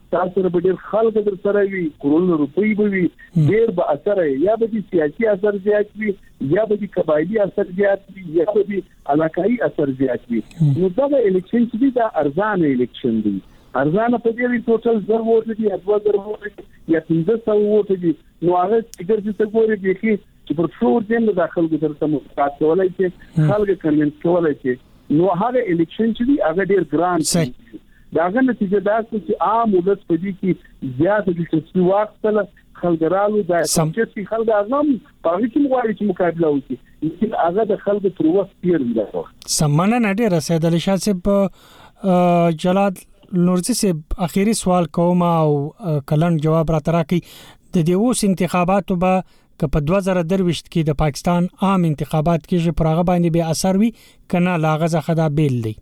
تاسو سره به ډېر خلک در سره وي کروڑونه روپۍ به وي ډېر به اثر یا به سیاسي اثر زیات وي یا به قبایلی اثر زیات وي یا به علاقائی اثر زیات وي نو دا الیکشن چې دا ارزانه الیکشن دی ارزانه په دې ټوټل زر ووټ دي اتوا زر ووټ یا پنځه سوه ووټ دي نو هغه فکر چې ګوري دي چې پر فلور دیم داخل ګذر سم مقاعد کولای چې خلک کنوینس کولای چې نو هغه الیکشن چې دی هغه ډېر ګران داغه نتیجه دا چې عام ولس په دې کې زیات دلچسپي واخیستله خلګرالو دا چې خلک اعظم په هیڅ مغواړي چې مقابله وکړي لیکن هغه د خلکو پر وخت تیر دی سمانه نه ډېر سید علي شاه صاحب جلال نورزي صاحب اخیری سوال کوم او کلن جواب را تراکي د دې اوس انتخاباتو به که په دوه زره درويشت کې د پاکستان عام انتخابات کې پرغه باندې به اثر وي کنه لاغه خدا بیل دی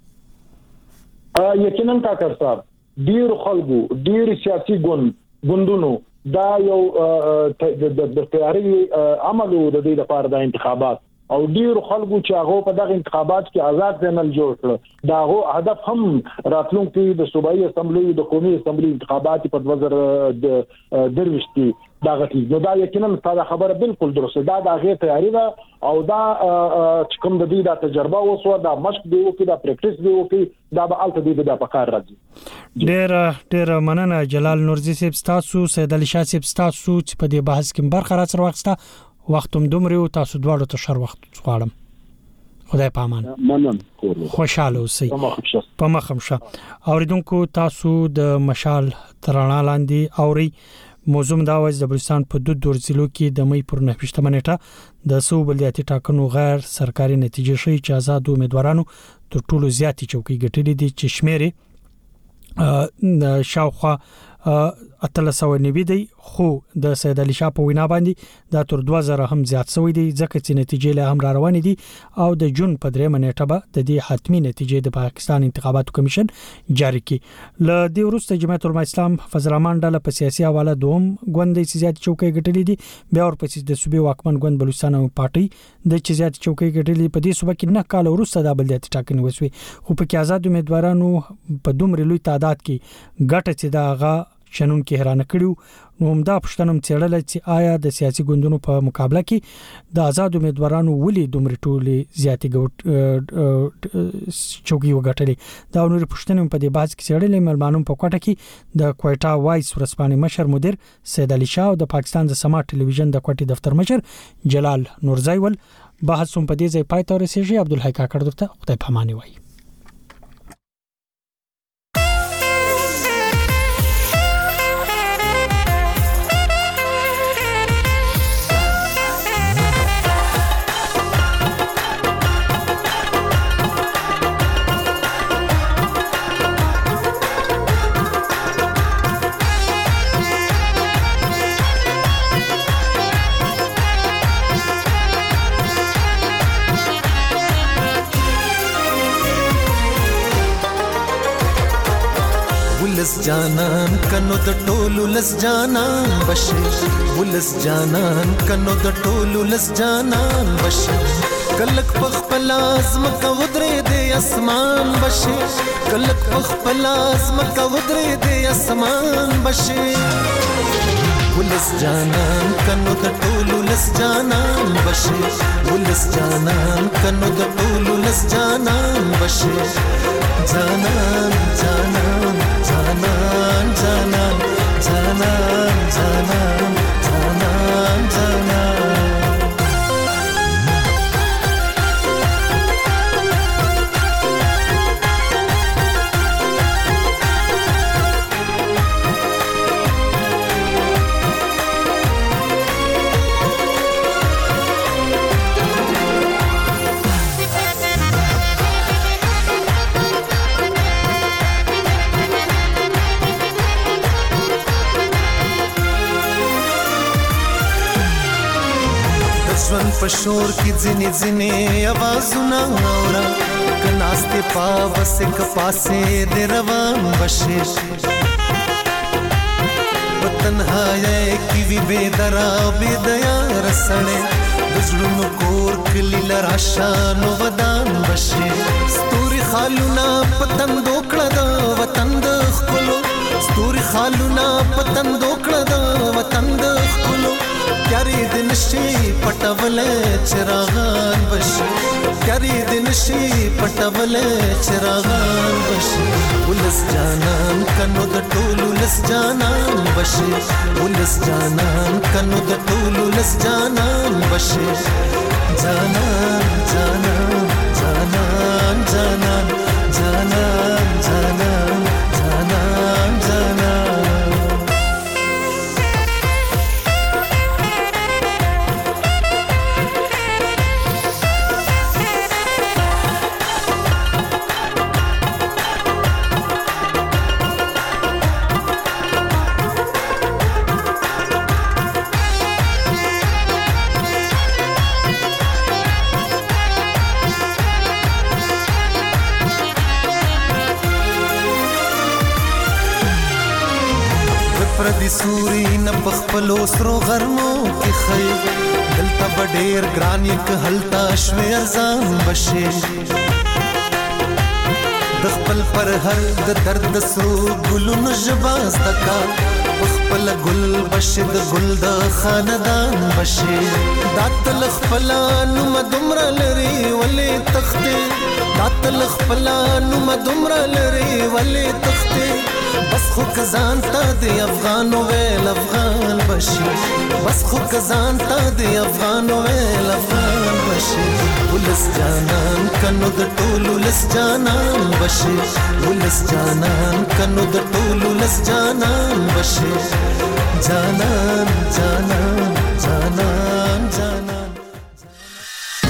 یقینا کاکر صاحب ډیر خلکو ډیر سیاسي ګوند ګوندونو دا یو د تیاری عملو د دې لپاره د انتخابات او ډیر خلکو چې هغه په دغه انتخابات کې آزاد پینل جوړ کړ دا هغه هدف هم راتلونکي د صوبایي اسمبلی د قومي اسمبلی انتخابات په دوه زره درويشت کې دا غټي نو دا یقینا دا خبره بالکل درسته دا د هغه تیاری ده او دا چې کوم د دې د تجربه وسو دا مشق دی او کې دا پریکټیس دی او کې دا به الته دی د پکار راځي ډېر ډېر مننه جلال نورزي صاحب تاسو سید علي شاه صاحب تاسو چې په دې بحث کې برخه راځر وخته وختم دومره تاسو دواړو ته شر وخت غواړم خدای پامان منم خوشاله اوسئ په مخمشه اوریدونکو تاسو د مشال ترانه لاندې اوري موضوع دا وایي د بلوچستان په دوه دور ضلعو کې د مې پر نهشتمه نیټه د سو بلدیاتي ټاکنو غیر سرکاري نتیجې شوي چې آزاد امیدوارانو تر ټولو زیاتې چوکۍ ګټلې دي چې شمیرې شاوخوا اتلس سوه نوي دی خو د سید علي شاه په وینا باندې دا تر دوه زره هم زیات شوی دی ځکه چې نتیجې له هم را روانې دي او د جون په درېمه نیټه به د دې حتمی نتیجې د پاکستان انتخاباتو کمیشن جاری کړي ل دې وروسته جمعیت العلماء اسلام فضل الرحمن ډله په سیاسي حواله دوم غونډې چې زیات چوکۍ ګټلې دي بیا ورپسې د صوبې واکمن غوند بلوچستان پارټي د چې زیات چوکۍ ګټلې په دې صوبه کې نه کال وروسته د بلدیاتي ټاکنې وسوي خو په کې آزاد امیدوارانو په دومره لوی تعداد کې ګټه چې داغه شنن کې حیرانه کړیو نو همدا پښتنم څېړل چې آیا د سیاسي ګوندونو په مقابله کې د آزاد امیدوارانو ولې دومره ټولې زیاتې چوکۍ وګټلې دا نور پښتنم په دې بحث کې څېړل ملمانو په کوټه کې د کوټا وایس ورسپانې مشر مدیر سید علي شاه او د پاکستان د سما ټلویزیون د کوټي دفتر مشر جلال نورزي ول بحث هم په دې ځای پای ته رسیږي عبدالحی کاکړ درته خدای پاماني وایي ولس جانان کنو د ټولو لس جانان بشه ولس جانان کنو د ټولو لس جانان بشه کلک پخپل ازم کا ودرې د اسمان بشه کلک پخپل ازم کا ودرې د اسمان بشه ولس جانان کنو د ټولو لس جانان بشه ولس جانان کنو د ټولو لس جانان بشه جانان جانان جانان جانان جانان جانان جانان جانان ژوند په شور کې ځینې ځینې आवाजونه اورا کناسته پاوس ک پاسه د روان بشه وطنهای کی وی بے درا بے دیا رسړې د زړونو کور کلی لراشانو ودان بشه ستوري خالونه پتن دوکړه د وطن د خپلو ستوري خالونه پتن دوکړه د وطن د خلو پیاري د نشي پټولې چراغان بشي پیاري د نشي پټولې چراغان بشي ولس جانان کنو د ټولو لس جانان بشي ولس جانان کنو د ټولو لس جانان بشي جانان جانان جانان جانان جانان جانان جانان جانان پردي سوري نه بخپلو سرو غرمو کې خي دلته بډېر ګران یک هلتا شوي ارزان بشي د خپل پر هر د درد سرو ګلونو جواز دکا خپل ګل بشي د ګل د خاندان بشي داتل خپلانو مدمر لري ولې تخته داتل خپلانو مدمر لري ولې تخته بس خو کزان تا دی افغان ویل افغان بشي بس خو کزان تا دی افغان ویل افغان بشي ولس جانان کنو د ټولو لس جانان بشي ولس جانان کنو د ټولو لس جانان بشي جانان جانان